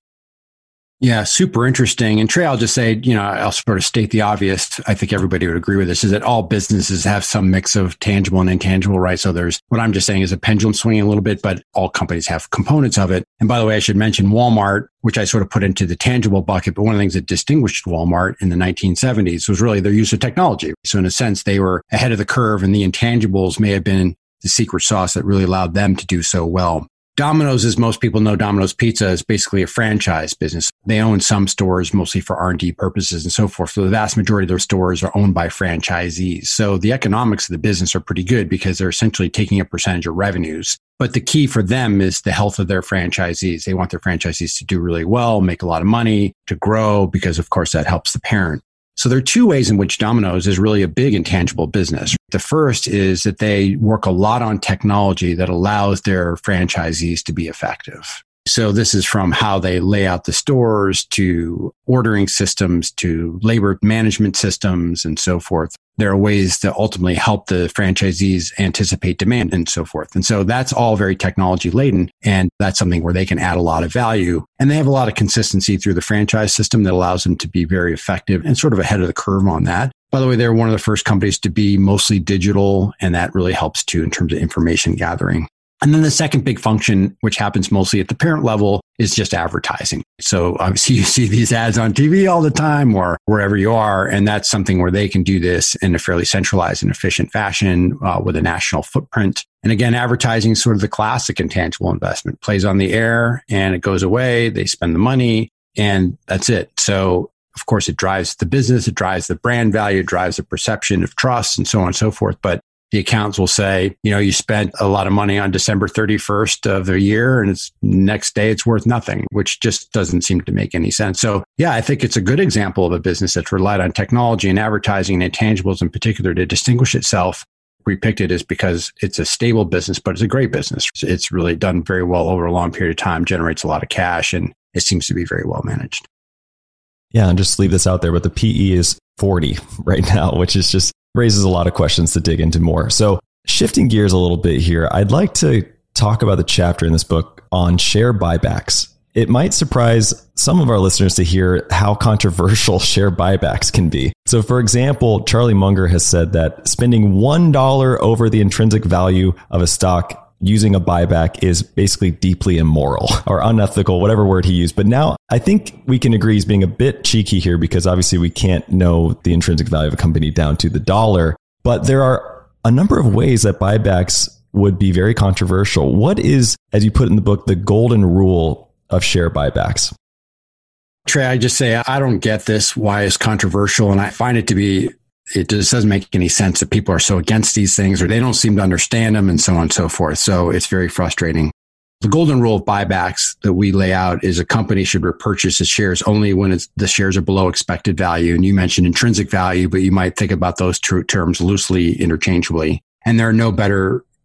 Yeah, super interesting. And Trey, I'll just say, you know, I'll sort of state the obvious. I think everybody would agree with this, is that all businesses have some mix of tangible and intangible, right? So there's, what I'm just saying is a pendulum swinging a little bit, but all companies have components of it. And by the way, I should mention Walmart, which I sort of put into the tangible bucket. But one of the things that distinguished Walmart in the nineteen seventies was really their use of technology. So in a sense, they were ahead of the curve, and the intangibles may have been the secret sauce that really allowed them to do so well. Domino's, as most people know, Domino's Pizza is basically a franchise business. They own some stores mostly for R and D purposes and so forth. So the vast majority of their stores are owned by franchisees. So the economics of the business are pretty good because they're essentially taking a percentage of revenues. But the key for them is the health of their franchisees. They want their franchisees to do really well, make a lot of money, to grow, because of course that helps the parent. So there are two ways in which Domino's is really a big intangible business. The first is that they work a lot on technology that allows their franchisees to be effective. So this is from how they lay out the stores to ordering systems to labor management systems and so forth. There are ways to ultimately help the franchisees anticipate demand and so forth. And so that's all very technology laden. And that's something where they can add a lot of value. And they have a lot of consistency through the franchise system that allows them to be very effective and sort of ahead of the curve on that. By the way, they're one of the first companies to be mostly digital, and that really helps too in terms of information gathering. And then the second big function, which happens mostly at the parent level, is just advertising. So obviously you see these ads on T V all the time or wherever you are. And that's something where they can do this in a fairly centralized and efficient fashion uh, with a national footprint. And again, advertising is sort of the classic intangible investment. Plays on the air and it goes away. They spend the money and that's it. So of course, it drives the business, it drives the brand value, it drives the perception of trust and so on and so forth. But the accountants will say, you know, you spent a lot of money on December thirty-first of the year and it's next day it's worth nothing, which just doesn't seem to make any sense. So yeah, I think it's a good example of a business that's relied on technology and advertising and intangibles in particular to distinguish itself. We picked it is because it's a stable business, but it's a great business. It's really done very well over a long period of time, generates a lot of cash, and it seems to be very well managed. Yeah, and just leave this out there, but the P E is forty right now, which is just raises a lot of questions to dig into more. So shifting gears a little bit here, I'd like to talk about the chapter in this book on share buybacks. It might surprise some of our listeners to hear how controversial share buybacks can be. So for example, Charlie Munger has said that spending one dollar over the intrinsic value of a stock using a buyback is basically deeply immoral or unethical, whatever word he used. But now I think we can agree he's being a bit cheeky here because obviously we can't know the intrinsic value of a company down to the dollar. But there are a number of ways that buybacks would be very controversial. What is, as you put in the book, the golden rule of share buybacks? Trey, I just say, I don't get this, why it's controversial. And I find it to be it just doesn't make any sense that people are so against these things or they don't seem to understand them and so on and so forth. So it's very frustrating. The golden rule of buybacks that we lay out is a company should repurchase its shares only when it's, the shares are below expected value. And you mentioned intrinsic value, but you might think about those two terms loosely interchangeably. And there are no better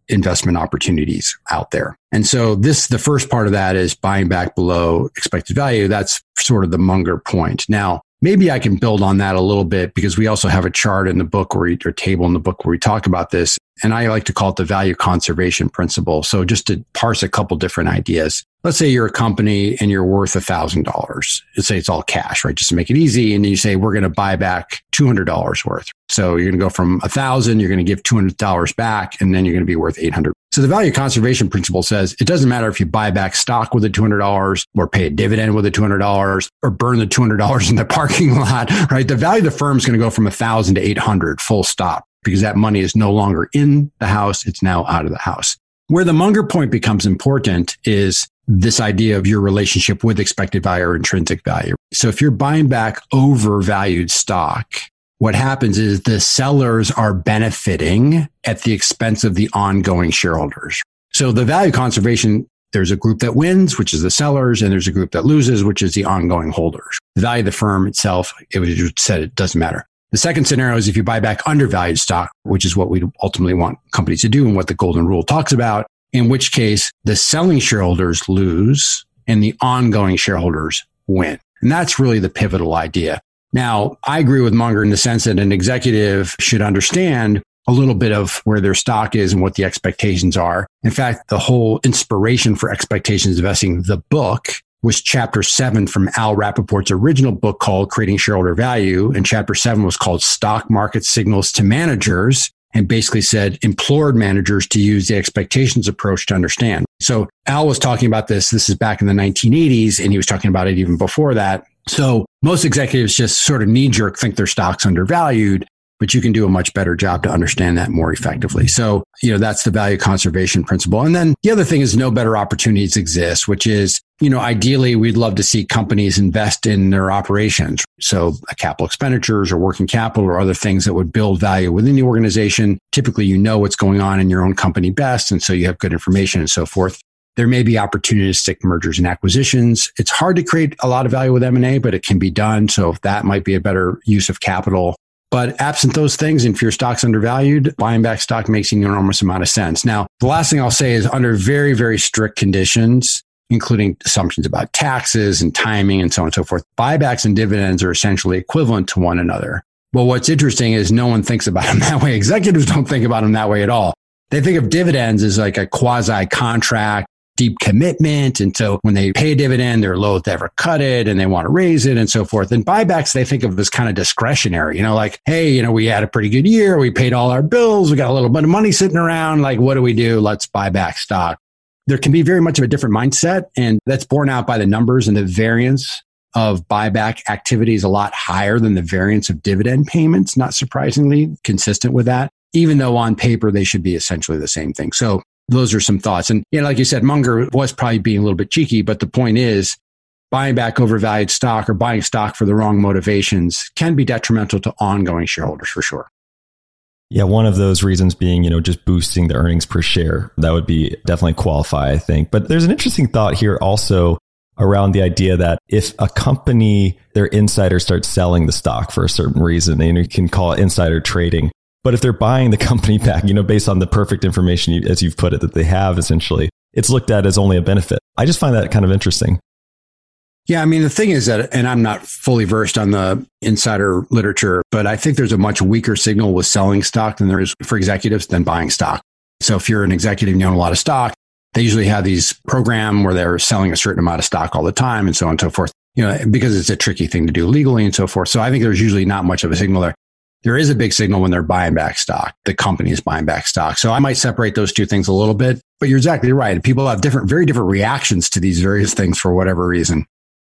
investment opportunities out there. And so this, the first part of that is buying back below expected value. That's sort of the Munger point. Now, maybe I can build on that a little bit because we also have a chart in the book where we, or table in the book where we talk about this. And I like to call it the value conservation principle. So just to parse a couple different ideas. Let's say you're a company and you're worth one thousand dollars. Let's say it's all cash, right? Just to make it easy. And you say, we're going to buy back two hundred dollars worth. So you're going to go from one thousand dollars, you're going to give two hundred dollars back, and then you're going to be worth eight hundred dollars. So the value conservation principle says it doesn't matter if you buy back stock with the two hundred dollars or pay a dividend with the two hundred dollars or burn the two hundred dollars in the parking lot, right? The value of the firm is going to go from one thousand dollars to eight hundred dollars, full stop, because that money is no longer in the house. It's now out of the house. Where the Munger point becomes important is this idea of your relationship with expected value or intrinsic value. So if you're buying back overvalued stock, what happens is the sellers are benefiting at the expense of the ongoing shareholders. So the value conservation, there's a group that wins, which is the sellers, and there's a group that loses, which is the ongoing holders. The value of the firm itself, it was said, it doesn't matter. The second scenario is if you buy back undervalued stock, which is what we ultimately want companies to do and what the golden rule talks about, in which case the selling shareholders lose and the ongoing shareholders win. And that's really the pivotal idea. Now, I agree with Munger in the sense that an executive should understand a little bit of where their stock is and what the expectations are. In fact, the whole inspiration for expectations investing, the book, was chapter seven from Al Rappaport's original book called Creating Shareholder Value. And chapter seven was called Stock Market Signals to Managers, and basically said, implored managers to use the expectations approach to understand. So Al was talking about this. This is back in the nineteen eighties, and he was talking about it even before that. So most executives just sort of knee-jerk think their stock's undervalued, but you can do a much better job to understand that more effectively. So, you know, that's the value conservation principle. And then the other thing is no better opportunities exist, which is, you know, ideally we'd love to see companies invest in their operations. So capital expenditures or working capital or other things that would build value within the organization. Typically, you know what's going on in your own company best. And so you have good information and so forth. There may be opportunistic mergers and acquisitions. It's hard to create a lot of value with M and A, but it can be done. So that might be a better use of capital. But absent those things, and if your stock's undervalued, buying back stock makes an enormous amount of sense. Now, the last thing I'll say is under very, very strict conditions, including assumptions about taxes and timing and so on and so forth, buybacks and dividends are essentially equivalent to one another. Well, what's interesting is no one thinks about them that way. Executives don't think about them that way at all. They think of dividends as like a quasi-contract, deep commitment. And so when they pay a dividend, they're loath to ever cut it and they want to raise it and so forth. And buybacks, they think of as kind of discretionary, you know, like, hey, you know, we had a pretty good year. We paid all our bills. We got a little bit of money sitting around. Like, what do we do? Let's buy back stock. There can be very much of a different mindset. And that's borne out by the numbers, and the variance of buyback activity is a lot higher than the variance of dividend payments, not surprisingly, consistent with that, even though on paper they should be essentially the same thing. So those are some thoughts. And, you know, like you said, Munger was probably being a little bit cheeky, but the point is buying back overvalued stock or buying stock for the wrong motivations can be detrimental to ongoing shareholders for sure. Yeah, one of those reasons being, you know, just boosting the earnings per share. That would be definitely qualify, I think. But there's an interesting thought here also around the idea that if a company, their insider starts selling the stock for a certain reason, and you can call it insider trading. But if they're buying the company back, you know, based on the perfect information, as you've put it, that they have, essentially, it's looked at as only a benefit. I just find that kind of interesting. Yeah, I mean, the thing is that, and I'm not fully versed on the insider literature, but I think there's a much weaker signal with selling stock than there is for executives than buying stock. So if you're an executive and you own a lot of stock, they usually have these program where they're selling a certain amount of stock all the time and so on and so forth, you know, because it's a tricky thing to do legally and so forth. So I think there's usually not much of a signal there. There is a big signal when they're buying back stock. The company is buying back stock. So I might separate those two things a little bit, but you're exactly right. People have different, very different reactions to these various things for whatever reason.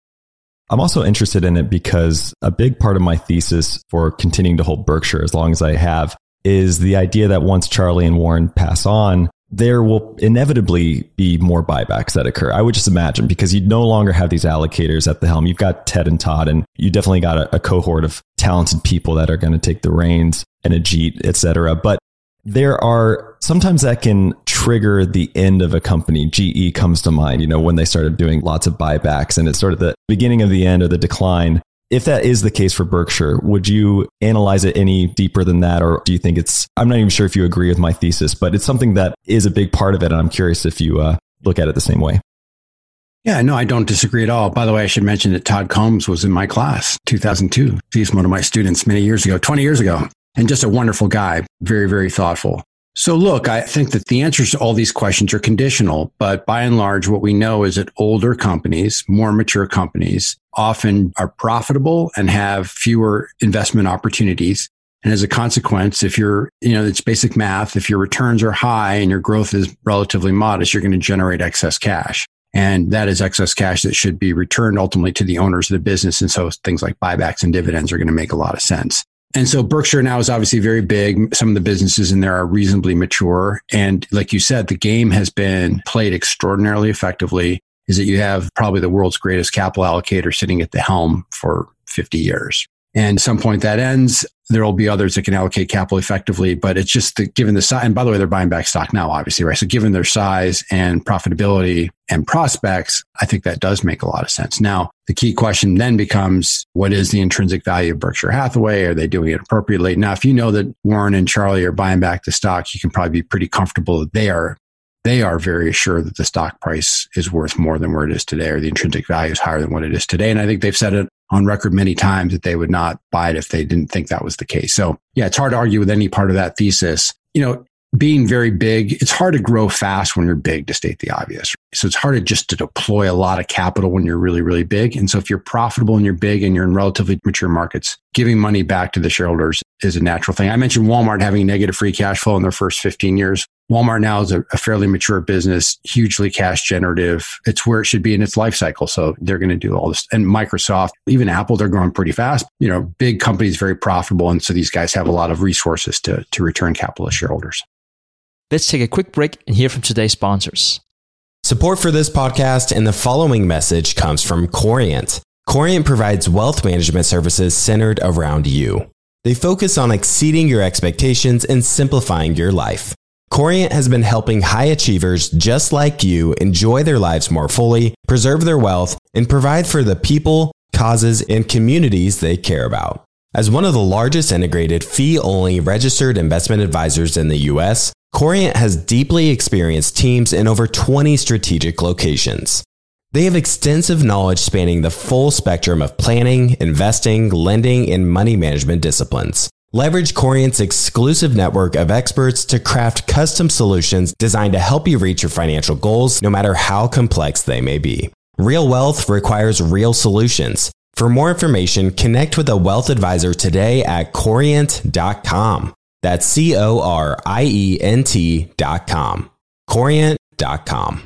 I'm also interested in it because a big part of my thesis for continuing to hold Berkshire as long as I have is the idea that once Charlie and Warren pass on, there will inevitably be more buybacks that occur. I would just imagine, because you no longer have these allocators at the helm. You've got Ted and Todd, and you definitely got a, a cohort of talented people that are going to take the reins, and Ajit, et cetera. But there are sometimes that can trigger the end of a company. G E comes to mind, you know, when they started doing lots of buybacks, and it's sort of the beginning of the end or the decline. If that is the case for Berkshire, would you analyze it any deeper than that? Or do you think it's, I'm not even sure if you agree with my thesis, but it's something that is a big part of it. And I'm curious if you uh, look at it the same way. Yeah, no, I don't disagree at all. By the way, I should mention that Todd Combs was in my class, two thousand two. He's one of my students many years ago, twenty years ago, and just a wonderful guy. Very, very thoughtful. So look, I think that the answers to all these questions are conditional, but by and large, what we know is that older companies, more mature companies, often are profitable and have fewer investment opportunities. And as a consequence, if you're, you know, it's basic math. If your returns are high and your growth is relatively modest, you're going to generate excess cash. And that is excess cash that should be returned ultimately to the owners of the business. And so things like buybacks and dividends are going to make a lot of sense. And so Berkshire now is obviously very big. Some of the businesses in there are reasonably mature. And like you said, the game has been played extraordinarily effectively, is that you have probably the world's greatest capital allocator sitting at the helm for fifty years. And at some point that ends. There will be others that can allocate capital effectively, but it's just that given the size, and by the way, they're buying back stock now, obviously, right? So given their size and profitability and prospects, I think that does make a lot of sense. Now, the key question then becomes, what is the intrinsic value of Berkshire Hathaway? Are they doing it appropriately? Now, if you know that Warren and Charlie are buying back the stock, you can probably be pretty comfortable that they are They are very assured that the stock price is worth more than where it is today, or the intrinsic value is higher than what it is today. And I think they've said it on record many times that they would not buy it if they didn't think that was the case. So yeah, it's hard to argue with any part of that thesis. You know, being very big, it's hard to grow fast when you're big, to state the obvious. So it's hard to just to deploy a lot of capital when you're really, really big. And so if you're profitable and you're big and you're in relatively mature markets, giving money back to the shareholders is a natural thing. I mentioned Walmart having negative free cash flow in their first fifteen years. Walmart now is a, a fairly mature business, hugely cash generative. It's where it should be in its life cycle. So they're going to do all this. And Microsoft, even Apple, they're growing pretty fast. You know, big companies, very profitable. And so these guys have a lot of resources to, to return capital to shareholders. Let's take a quick break and hear from today's sponsors. Support for this podcast and the following message comes from Corient. Corient provides wealth management services centered around you. They focus on exceeding your expectations and simplifying your life. Corient has been helping high achievers just like you enjoy their lives more fully, preserve their wealth, and provide for the people, causes, and communities they care about. As one of the largest integrated fee-only registered investment advisors in the U S, Corient has deeply experienced teams in over twenty strategic locations. They have extensive knowledge spanning the full spectrum of planning, investing, lending, and money management disciplines. Leverage Corient's exclusive network of experts to craft custom solutions designed to help you reach your financial goals, no matter how complex they may be. Real wealth requires real solutions. For more information, connect with a wealth advisor today at corient dot com. That's C O R I E N T dot com. corient dot com.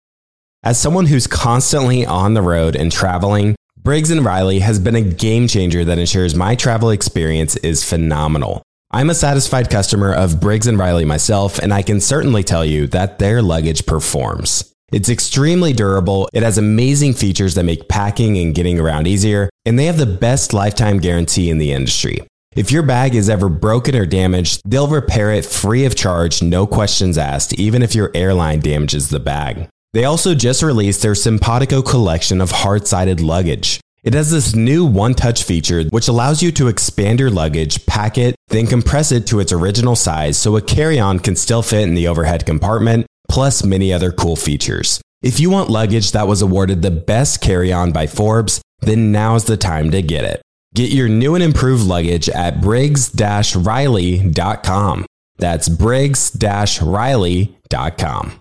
As someone who's constantly on the road and traveling, Briggs and Riley has been a game changer that ensures my travel experience is phenomenal. I'm a satisfied customer of Briggs and Riley myself, and I can certainly tell you that their luggage performs. It's extremely durable, it has amazing features that make packing and getting around easier, and they have the best lifetime guarantee in the industry. If your bag is ever broken or damaged, they'll repair it free of charge, no questions asked, even if your airline damages the bag. They also just released their Simpatico collection of hard-sided luggage. It has this new one-touch feature which allows you to expand your luggage, pack it, then compress it to its original size so a carry-on can still fit in the overhead compartment, plus many other cool features. If you want luggage that was awarded the best carry-on by Forbes, then now's the time to get it. Get your new and improved luggage at briggs dash riley dot com. That's briggs dash riley dot com.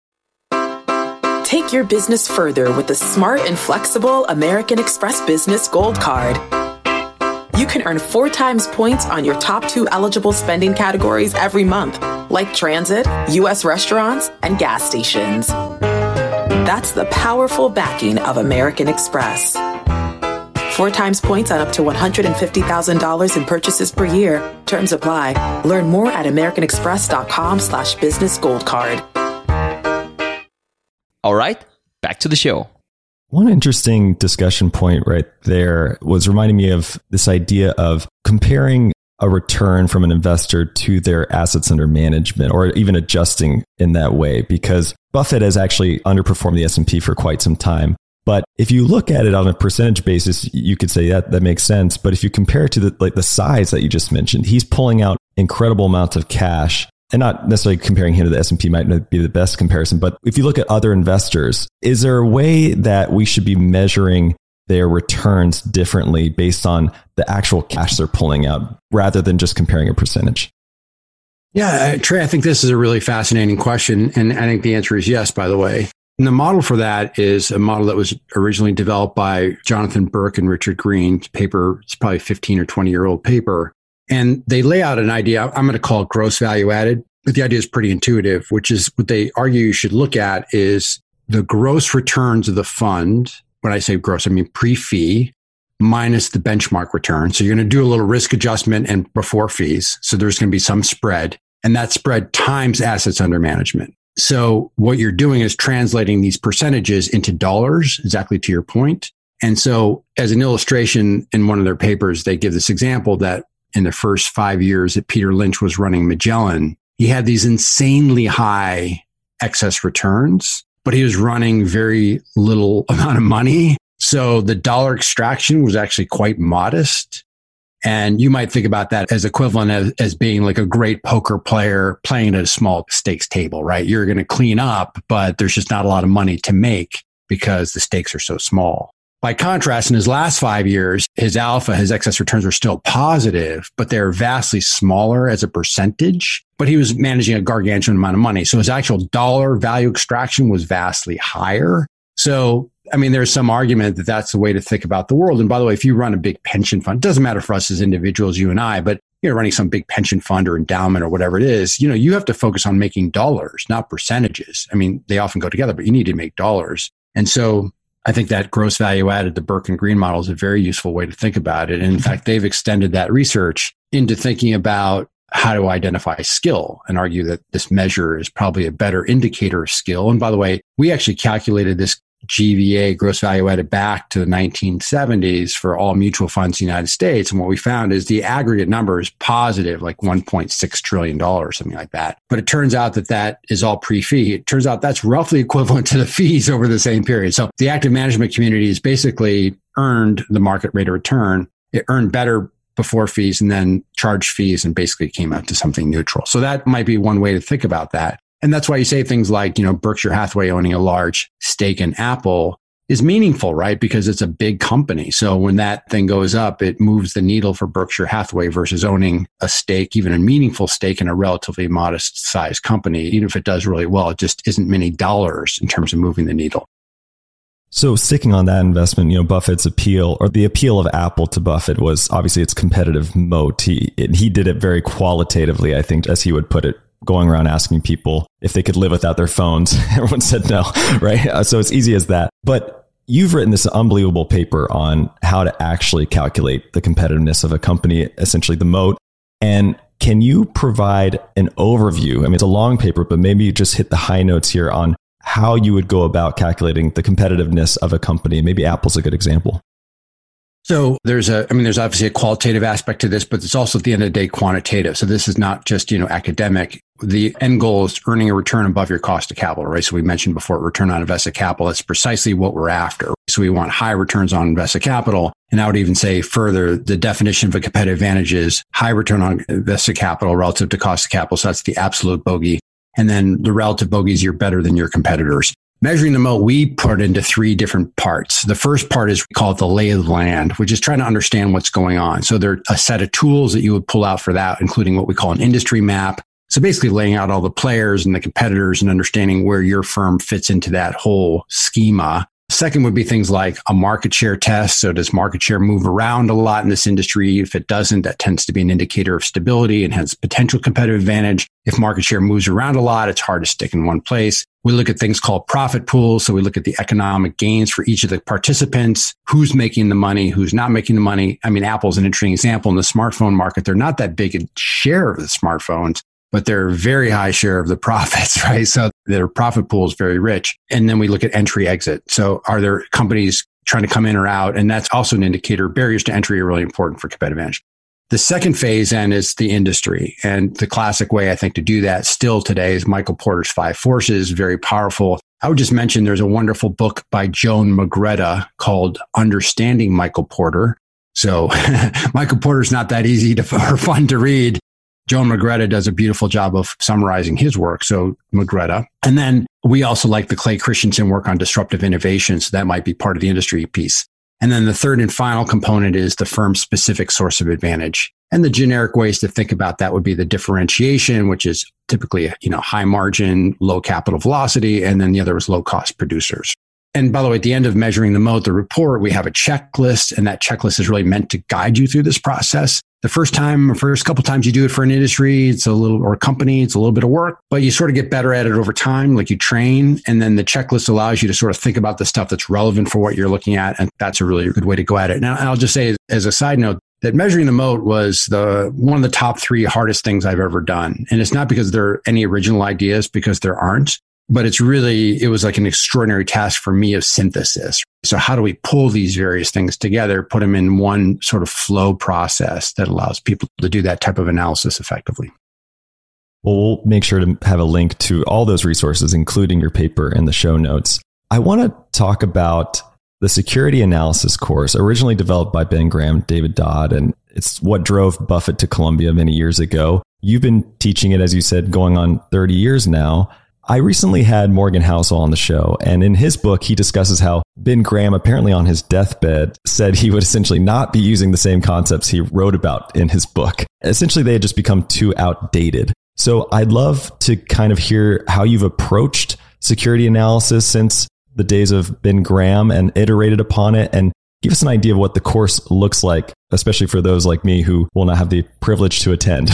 Take your business further with the smart and flexible American Express Business Gold Card. You can earn four times points on your top two eligible spending categories every month, like transit, U S restaurants, and gas stations. That's the powerful backing of American Express. Four times points on up to one hundred fifty thousand dollars in purchases per year. Terms apply. Learn more at americanexpress.com slash business gold card. All right, back to the show. One interesting discussion point right there was reminding me of this idea of comparing a return from an investor to their assets under management, or even adjusting in that way, because Buffett has actually underperformed the S and P for quite some time. But if you look at it on a percentage basis, you could say that that makes sense. But if you compare it to the like the size that you just mentioned, he's pulling out incredible amounts of cash. And not necessarily comparing him to the S and P might not be the best comparison. But if you look at other investors, is there a way that we should be measuring their returns differently based on the actual cash they're pulling out rather than just comparing a percentage? Yeah, Trey, I think this is a really fascinating question. And I think the answer is yes, by the way. And the model for that is a model that was originally developed by Jonathan Burke and Richard Green. Paper, it's probably a fifteen or twenty year old paper. And they lay out an idea, I'm going to call it gross value added, but the idea is pretty intuitive, which is what they argue you should look at is the gross returns of the fund. When I say gross, I mean pre-fee minus the benchmark return. So you're going to do a little risk adjustment and before fees. So there's going to be some spread, and that spread times assets under management. So what you're doing is translating these percentages into dollars, exactly to your point. And so as an illustration in one of their papers, they give this example that in the first five years that Peter Lynch was running Magellan, he had these insanely high excess returns, but he was running very little amount of money. So the dollar extraction was actually quite modest. And you might think about that as equivalent as, as being like a great poker player playing at a small stakes table, right? You're going to clean up, but there's just not a lot of money to make because the stakes are so small. By contrast, in his last five years, his alpha, his excess returns were still positive, but they're vastly smaller as a percentage. But he was managing a gargantuan amount of money. So his actual dollar value extraction was vastly higher. So, I mean, there's some argument that that's the way to think about the world. And by the way, if you run a big pension fund, it doesn't matter for us as individuals, you and I, but you're running some big pension fund or endowment or whatever it is, you know, you have to focus on making dollars, not percentages. I mean, they often go together, but you need to make dollars. And so I think that gross value added, the Burke and Green model, is a very useful way to think about it. And in fact, they've extended that research into thinking about how to identify skill and argue that this measure is probably a better indicator of skill. And by the way, we actually calculated this G V A, gross value added, back to the nineteen seventies for all mutual funds in the United States. And what we found is the aggregate number is positive, like one point six trillion dollars, something like that. But it turns out that that is all pre-fee. It turns out that's roughly equivalent to the fees over the same period. So the active management community has basically earned the market rate of return. It earned better before fees and then charged fees and basically came out to something neutral. So that might be one way to think about that. And that's why you say things like, you know, Berkshire Hathaway owning a large stake in Apple is meaningful, right? Because it's a big company. So when that thing goes up, it moves the needle for Berkshire Hathaway versus owning a stake, even a meaningful stake in a relatively modest sized company. Even if it does really well, it just isn't many dollars in terms of moving the needle. So sticking on that investment, you know, Buffett's appeal, or the appeal of Apple to Buffett, was obviously its competitive moat. He, it, he did it very qualitatively, I think, as he would put it, going around asking people if they could live without their phones. Everyone said no, right? So it's easy as that. But you've written this unbelievable paper on how to actually calculate the competitiveness of a company, essentially the moat. And can you provide an overview? I mean, it's a long paper, but maybe you just hit the high notes here on how you would go about calculating the competitiveness of a company. Maybe Apple's a good example. So there's a, I mean, there's obviously a qualitative aspect to this, but it's also at the end of the day quantitative. So this is not just, you know, academic. The end goal is earning a return above your cost of capital, right? So we mentioned before, return on invested capital. That's precisely what we're after. So we want high returns on invested capital. And I would even say further, the definition of a competitive advantage is high return on invested capital relative to cost of capital. So that's the absolute bogey. And then the relative bogeys, you're better than your competitors. Measuring the moat, we put into three different parts. The first part is we call it the lay of the land, which is trying to understand what's going on. So there are a set of tools that you would pull out for that, including what we call an industry map. So basically laying out all the players and the competitors and understanding where your firm fits into that whole schema. Second would be things like a market share test. So does market share move around a lot in this industry? If it doesn't, that tends to be an indicator of stability and has potential competitive advantage. If market share moves around a lot, it's hard to stick in one place. We look at things called profit pools. So we look at the economic gains for each of the participants, who's making the money, who's not making the money. I mean, Apple's an interesting example in the smartphone market. They're not that big a share of the smartphones, but they're a very high share of the profits, right? So their profit pool is very rich. And then we look at entry exit. So are there companies trying to come in or out? And that's also an indicator. Barriers to entry are really important for competitive advantage. The second phase then is the industry. And the classic way, I think, to do that still today is Michael Porter's Five Forces, very powerful. I would just mention there's a wonderful book by Joan Magretta called Understanding Michael Porter. So Michael Porter's not that easy to, or fun to read. Joan Magretta does a beautiful job of summarizing his work. So Magretta. And then we also like the Clay Christensen work on disruptive innovation. So that might be part of the industry piece. And then the third and final component is the firm's specific source of advantage. And the generic ways to think about that would be the differentiation, which is typically, you know, high margin, low capital velocity. And then the other is low cost producers. And by the way, at the end of measuring the moat, the report, we have a checklist, and that checklist is really meant to guide you through this process. The first time or first couple times you do it for an industry, it's a little, or a company, it's a little bit of work, but you sort of get better at it over time, like you train. And then the checklist allows you to sort of think about the stuff that's relevant for what you're looking at. And that's a really good way to go at it. Now, I'll just say as a side note, that measuring the moat was the one of the top three hardest things I've ever done. And it's not because there are any original ideas, because there aren't. But it's really, it was like an extraordinary task for me of synthesis. So how do we pull these various things together, put them in one sort of flow process that allows people to do that type of analysis effectively? Well, we'll make sure to have a link to all those resources, including your paper in the show notes. I want to talk about the security analysis course, originally developed by Ben Graham, David Dodd, and it's what drove Buffett to Columbia many years ago. You've been teaching it, as you said, going on thirty years now. I recently had Morgan Housel on the show, and in his book, he discusses how Ben Graham, apparently on his deathbed, said he would essentially not be using the same concepts he wrote about in his book. Essentially, they had just become too outdated. So I'd love to kind of hear how you've approached security analysis since the days of Ben Graham and iterated upon it, and give us an idea of what the course looks like, especially for those like me who will not have the privilege to attend.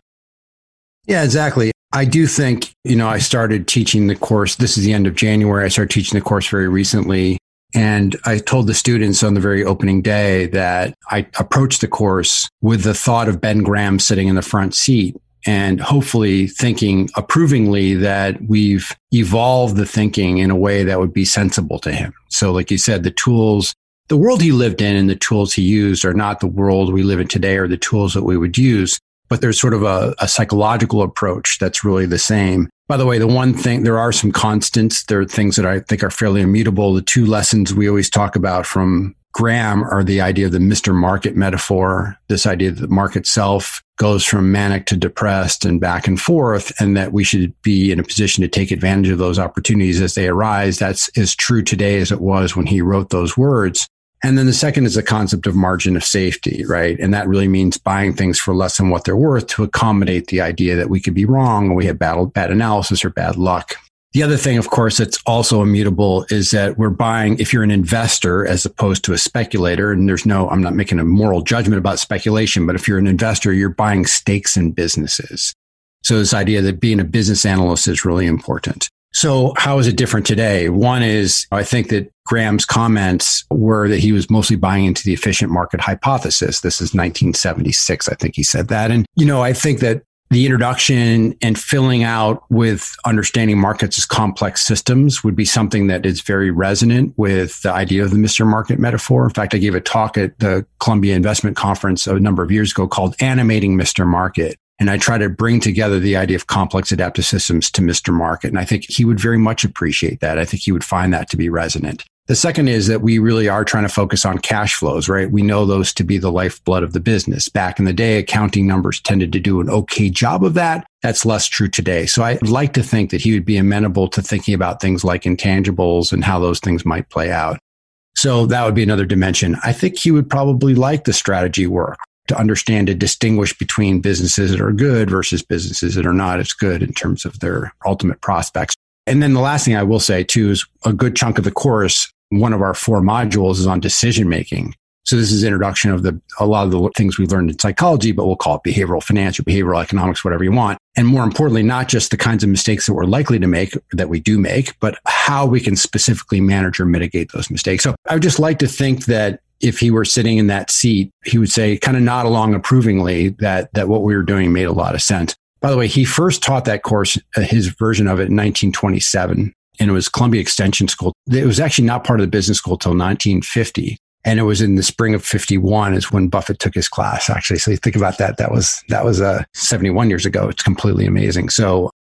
Yeah, exactly. I do think, you know, I started teaching the course. This is the end of January. I started teaching the course very recently. And I told the students on the very opening day that I approached the course with the thought of Ben Graham sitting in the front seat and hopefully thinking approvingly that we've evolved the thinking in a way that would be sensible to him. So like you said, the tools, the world he lived in and the tools he used are not the world we live in today or the tools that we would use. But there's sort of a, a psychological approach that's really the same. By the way, the one thing, there are some constants. There are things that I think are fairly immutable. The two lessons we always talk about from Graham are the idea of the Mister Market metaphor, this idea that the market itself goes from manic to depressed and back and forth, and that we should be in a position to take advantage of those opportunities as they arise. That's as true today as it was when he wrote those words. And then the second is the concept of margin of safety, right? And that really means buying things for less than what they're worth to accommodate the idea that we could be wrong or we have bad, bad analysis or bad luck. The other thing, of course, that's also immutable is that we're buying, if you're an investor as opposed to a speculator, and there's no, I'm not making a moral judgment about speculation, but if you're an investor, you're buying stakes in businesses. So this idea that being a business analyst is really important. So how is it different today? One is, I think that Graham's comments were that he was mostly buying into the efficient market hypothesis. This is nineteen seventy-six, I think he said that. And, you know, I think that the introduction and filling out with understanding markets as complex systems would be something that is very resonant with the idea of the Mister Market metaphor. In fact, I gave a talk at the Columbia Investment Conference a number of years ago called Animating Mister Market. And I try to bring together the idea of complex adaptive systems to Mister Market. And I think he would very much appreciate that. I think he would find that to be resonant. The second is that we really are trying to focus on cash flows, right? We know those to be the lifeblood of the business. Back in the day, accounting numbers tended to do an okay job of that. That's less true today. So I'd like to think that he would be amenable to thinking about things like intangibles and how those things might play out. So that would be another dimension. I think he would probably like the strategy work, to understand to distinguish between businesses that are good versus businesses that are not as good in terms of their ultimate prospects. And then the last thing I will say too is a good chunk of the course, one of our four modules is on decision making. So this is introduction of the a lot of the things we've learned in psychology, but we'll call it behavioral finance or behavioral economics, whatever you want. And more importantly, not just the kinds of mistakes that we're likely to make, that we do make, but how we can specifically manage or mitigate those mistakes. So I would just like to think that if he were sitting in that seat, he would say, kind of nod along approvingly that that what we were doing made a lot of sense. By the way, he first taught that course, uh, his version of it in nineteen twenty-seven, and it was Columbia Extension School. It was actually not part of the business school till nineteen fifty. And it was in the spring of fifty-one is when Buffett took his class, actually. So you think about that. That was, that was uh, seventy-one years ago. It's completely amazing. So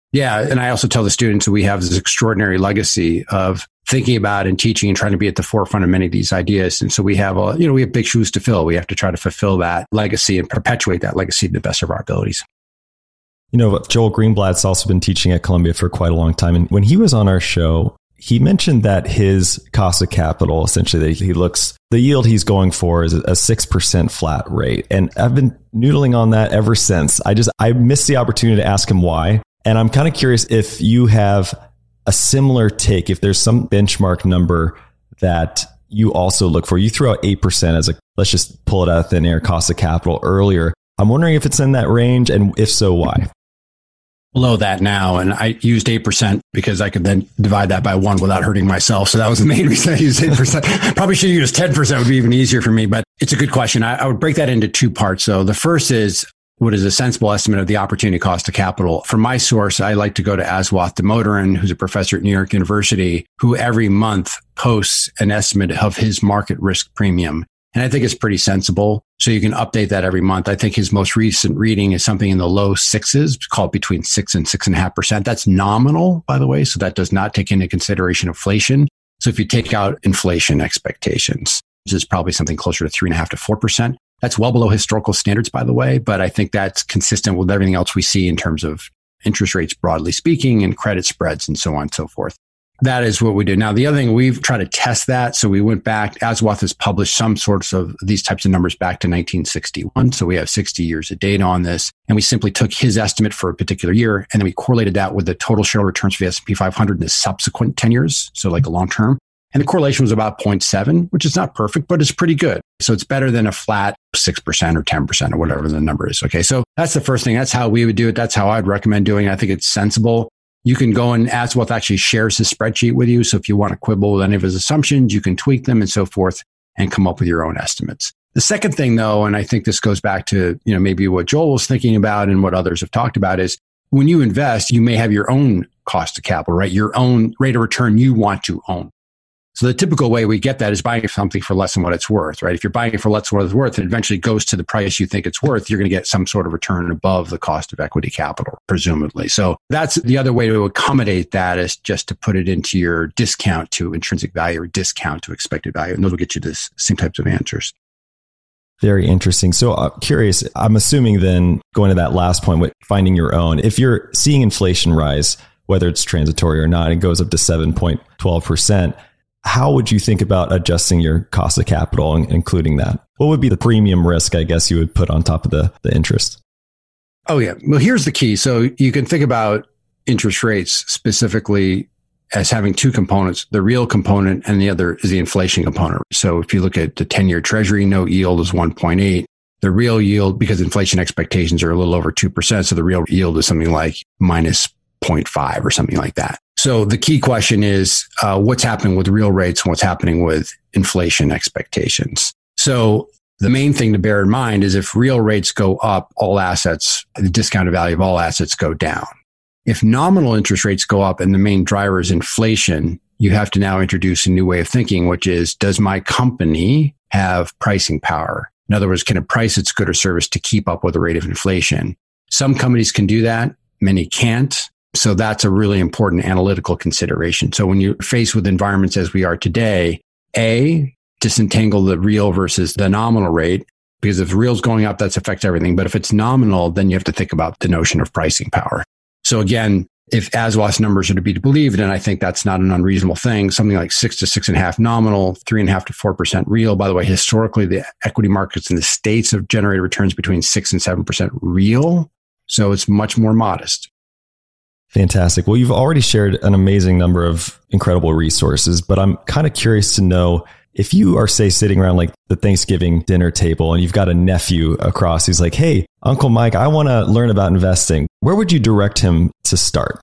Yeah. And I also tell the students that we have this extraordinary legacy of thinking about and teaching and trying to be at the forefront of many of these ideas. And so we have a, you know, we have big shoes to fill. We have to try to fulfill that legacy and perpetuate that legacy to the best of our abilities. You know, Joel Greenblatt's also been teaching at Columbia for quite a long time. And when he was on our show, he mentioned that his cost of capital, essentially, that he looks, the yield he's going for is a six percent flat rate. And I've been noodling on that ever since. I just, I missed the opportunity to ask him why. And I'm kind of curious if you have a similar take, if there's some benchmark number that you also look for. You threw out eight percent as a, let's just pull it out of thin air, cost of capital earlier. I'm wondering if it's in that range, and if so, why? Below that now. And I used eight percent because I could then divide that by one without hurting myself. So that was the main reason I used eight percent. Probably should use ten percent, would be even easier for me, but it's a good question. I, I would break that into two parts. So the first is, what is a sensible estimate of the opportunity cost of capital? From my source, I like to go to Aswath Damodaran, who's a professor at New York University, who every month posts an estimate of his market risk premium. And I think it's pretty sensible. So you can update that every month. I think his most recent reading is something in the low sixes, called between six and six and a half percent. That's nominal, by the way. So that does not take into consideration inflation. So if you take out inflation expectations, which is probably something closer to three and a half to four percent. That's well below historical standards, by the way. But I think that's consistent with everything else we see in terms of interest rates, broadly speaking, and credit spreads and so on and so forth. That is what we do. Now, the other thing, we've tried to test that. So we went back, Aswath has published some sorts of these types of numbers back to nineteen sixty-one. So we have sixty years of data on this. And we simply took his estimate for a particular year, and then we correlated that with the total shareholder returns for the S and P five hundred in the subsequent ten years. So like a long term. And the correlation was about zero point seven, which is not perfect, but it's pretty good. So it's better than a flat six percent or ten percent or whatever the number is. Okay. So that's the first thing. That's how we would do it. That's how I'd recommend doing it. I think it's sensible. You can go and Aswath actually shares his spreadsheet with you. So if you want to quibble with any of his assumptions, you can tweak them and so forth and come up with your own estimates. The second thing though, and I think this goes back to, you know, maybe what Joel was thinking about and what others have talked about, is when you invest, you may have your own cost of capital, right? Your own rate of return you want to own. So the typical way we get that is buying something for less than what it's worth, right? If you're buying it for less than what it's worth, it eventually goes to the price you think it's worth. You're going to get some sort of return above the cost of equity capital, presumably. So that's the other way to accommodate that, is just to put it into your discount to intrinsic value or discount to expected value. And those will get you the same types of answers. Very interesting. So I'm curious, I'm assuming then, going to that last point with finding your own, if you're seeing inflation rise, whether it's transitory or not, it goes up to seven point one two percent. How would you think about adjusting your cost of capital and including that? What would be the premium risk, I guess, you would put on top of the, the interest? Oh, yeah. Well, here's the key. So you can think about interest rates specifically as having two components, the real component and the other is the inflation component. So if you look at the ten-year Treasury note yield is one point eight. The real yield, because inflation expectations are a little over two percent, so the real yield is something like minus zero point five or something like that. So the key question is uh, what's happening with real rates and what's happening with inflation expectations. So the main thing to bear in mind is if real rates go up, all assets, the discounted value of all assets go down. If nominal interest rates go up and the main driver is inflation, you have to now introduce a new way of thinking, which is, does my company have pricing power? In other words, can it price its good or service to keep up with the rate of inflation? Some companies can do that. Many can't. So that's a really important analytical consideration. So when you're faced with environments as we are today, A, disentangle the real versus the nominal rate, because if the real's going up, that affects everything. But if it's nominal, then you have to think about the notion of pricing power. So again, if Aswath's numbers are to be believed, and I think that's not an unreasonable thing, something like six to six and a half nominal, three and a half to four percent real. By the way, historically, the equity markets in the States have generated returns between six and seven percent real. So it's much more modest. Fantastic. Well, you've already shared an amazing number of incredible resources, but I'm kind of curious to know if you are, say, sitting around like the Thanksgiving dinner table and you've got a nephew across who's like, hey, Uncle Mike, I want to learn about investing. Where would you direct him to start?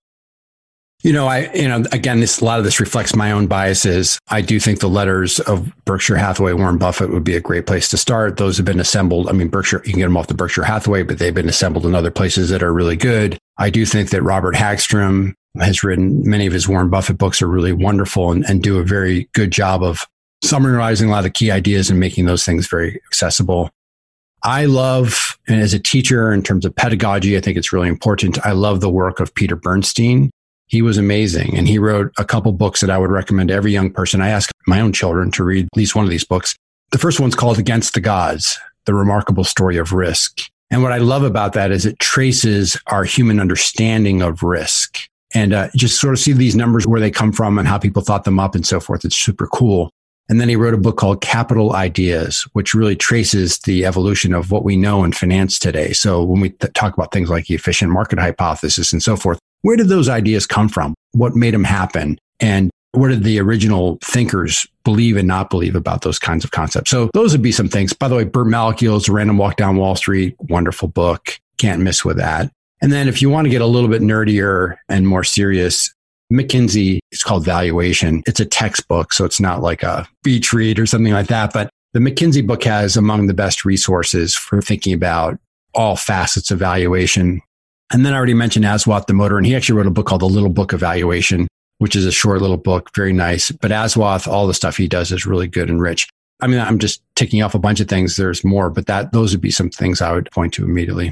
You know, I, you know, again, this, a lot of this reflects my own biases. I do think the letters of Berkshire Hathaway, Warren Buffett would be a great place to start. Those have been assembled. I mean, Berkshire, you can get them off the Berkshire Hathaway, but they've been assembled in other places that are really good. I do think that Robert Hagstrom has written many of his Warren Buffett books are really wonderful and, and do a very good job of summarizing a lot of key ideas and making those things very accessible. I love, and as a teacher in terms of pedagogy, I think it's really important. I love the work of Peter Bernstein. He was amazing. And he wrote a couple books that I would recommend to every young person. I ask my own children to read at least one of these books. The first one's called Against the Gods, The Remarkable Story of Risk. And what I love about that is it traces our human understanding of risk and uh, just sort of see these numbers, where they come from and how people thought them up and so forth. It's super cool. And then he wrote a book called Capital Ideas, which really traces the evolution of what we know in finance today. So when we th- talk about things like the efficient market hypothesis and so forth, where did those ideas come from? What made them happen? And where did the original thinkers believe and not believe about those kinds of concepts? So those would be some things. By the way, Burt Malkiel's Random Walk Down Wall Street, wonderful book. Can't miss with that. And then if you want to get a little bit nerdier and more serious, McKinsey, it's called Valuation. It's a textbook, so it's not like a beach read or something like that. But the McKinsey book has among the best resources for thinking about all facets of valuation. And then I already mentioned Aswath Damodaran, and he actually wrote a book called The Little Book of Valuation, which is a short little book, very nice. But Aswath, all the stuff he does is really good and rich. I mean, I'm just ticking off a bunch of things. There's more, but that those would be some things I would point to immediately.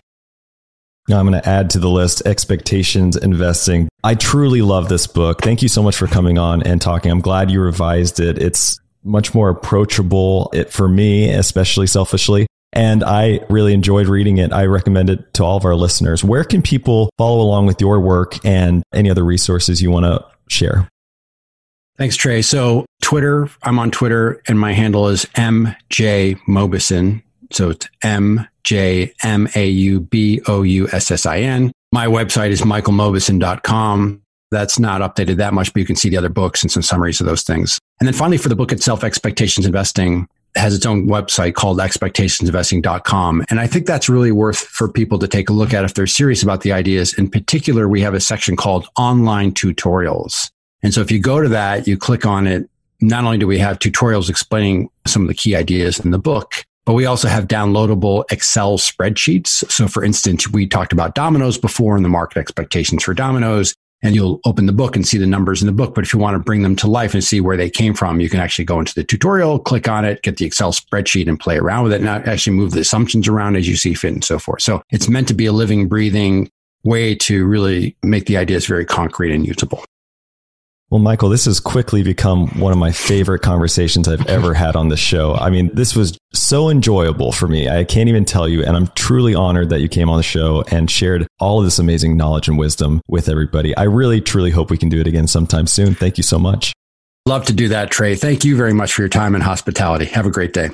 Now I'm going to add to the list, Expectations Investing. I truly love this book. Thank you so much for coming on and talking. I'm glad you revised it. It's much more approachable it, for me, especially selfishly. And I really enjoyed reading it. I recommend it to all of our listeners. Where can people follow along with your work and any other resources you want to share? Thanks, Trey. So Twitter, I'm on Twitter and my handle is M J Mauboussin. So it's M J M A U B O U S S I N. My website is michael mauboussin dot com. That's not updated that much, but you can see the other books and some summaries of those things. And then finally, for the book itself, Expectations Investing has its own website called expectations investing dot com. And I think that's really worth for people to take a look at if they're serious about the ideas. In particular, we have a section called Online Tutorials. And so if you go to that, you click on it, not only do we have tutorials explaining some of the key ideas in the book, but we also have downloadable Excel spreadsheets. So for instance, we talked about Domino's before and the market expectations for Domino's, and you'll open the book and see the numbers in the book. But if you want to bring them to life and see where they came from, you can actually go into the tutorial, click on it, get the Excel spreadsheet and play around with it, and actually move the assumptions around as you see fit and so forth. So it's meant to be a living, breathing way to really make the ideas very concrete and usable. Well, Michael, this has quickly become one of my favorite conversations I've ever had on this show. I mean, this was so enjoyable for me. I can't even tell you. And I'm truly honored that you came on the show and shared all of this amazing knowledge and wisdom with everybody. I really, truly hope we can do it again sometime soon. Thank you so much. Love to do that, Trey. Thank you very much for your time and hospitality. Have a great day.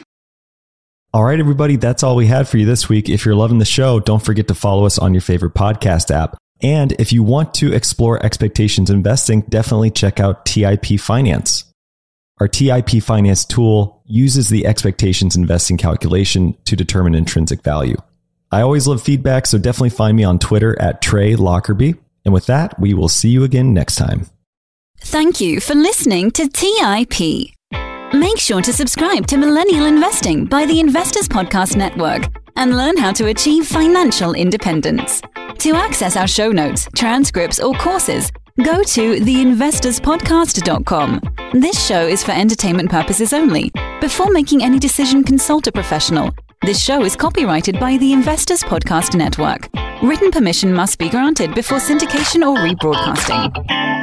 All right, everybody, that's all we had for you this week. If you're loving the show, don't forget to follow us on your favorite podcast app. And if you want to explore expectations investing, definitely check out T I P Finance. Our T I P Finance tool uses the expectations investing calculation to determine intrinsic value. I always love feedback, so definitely find me on Twitter at Trey Lockerbie. And with that, we will see you again next time. Thank you for listening to T I P. Make sure to subscribe to Millennial Investing by the Investors Podcast Network and learn how to achieve financial independence. To access our show notes, transcripts, or courses, go to the investors podcast dot com. This show is for entertainment purposes only. Before making any decision, consult a professional. This show is copyrighted by the Investors Podcast Network. Written permission must be granted before syndication or rebroadcasting.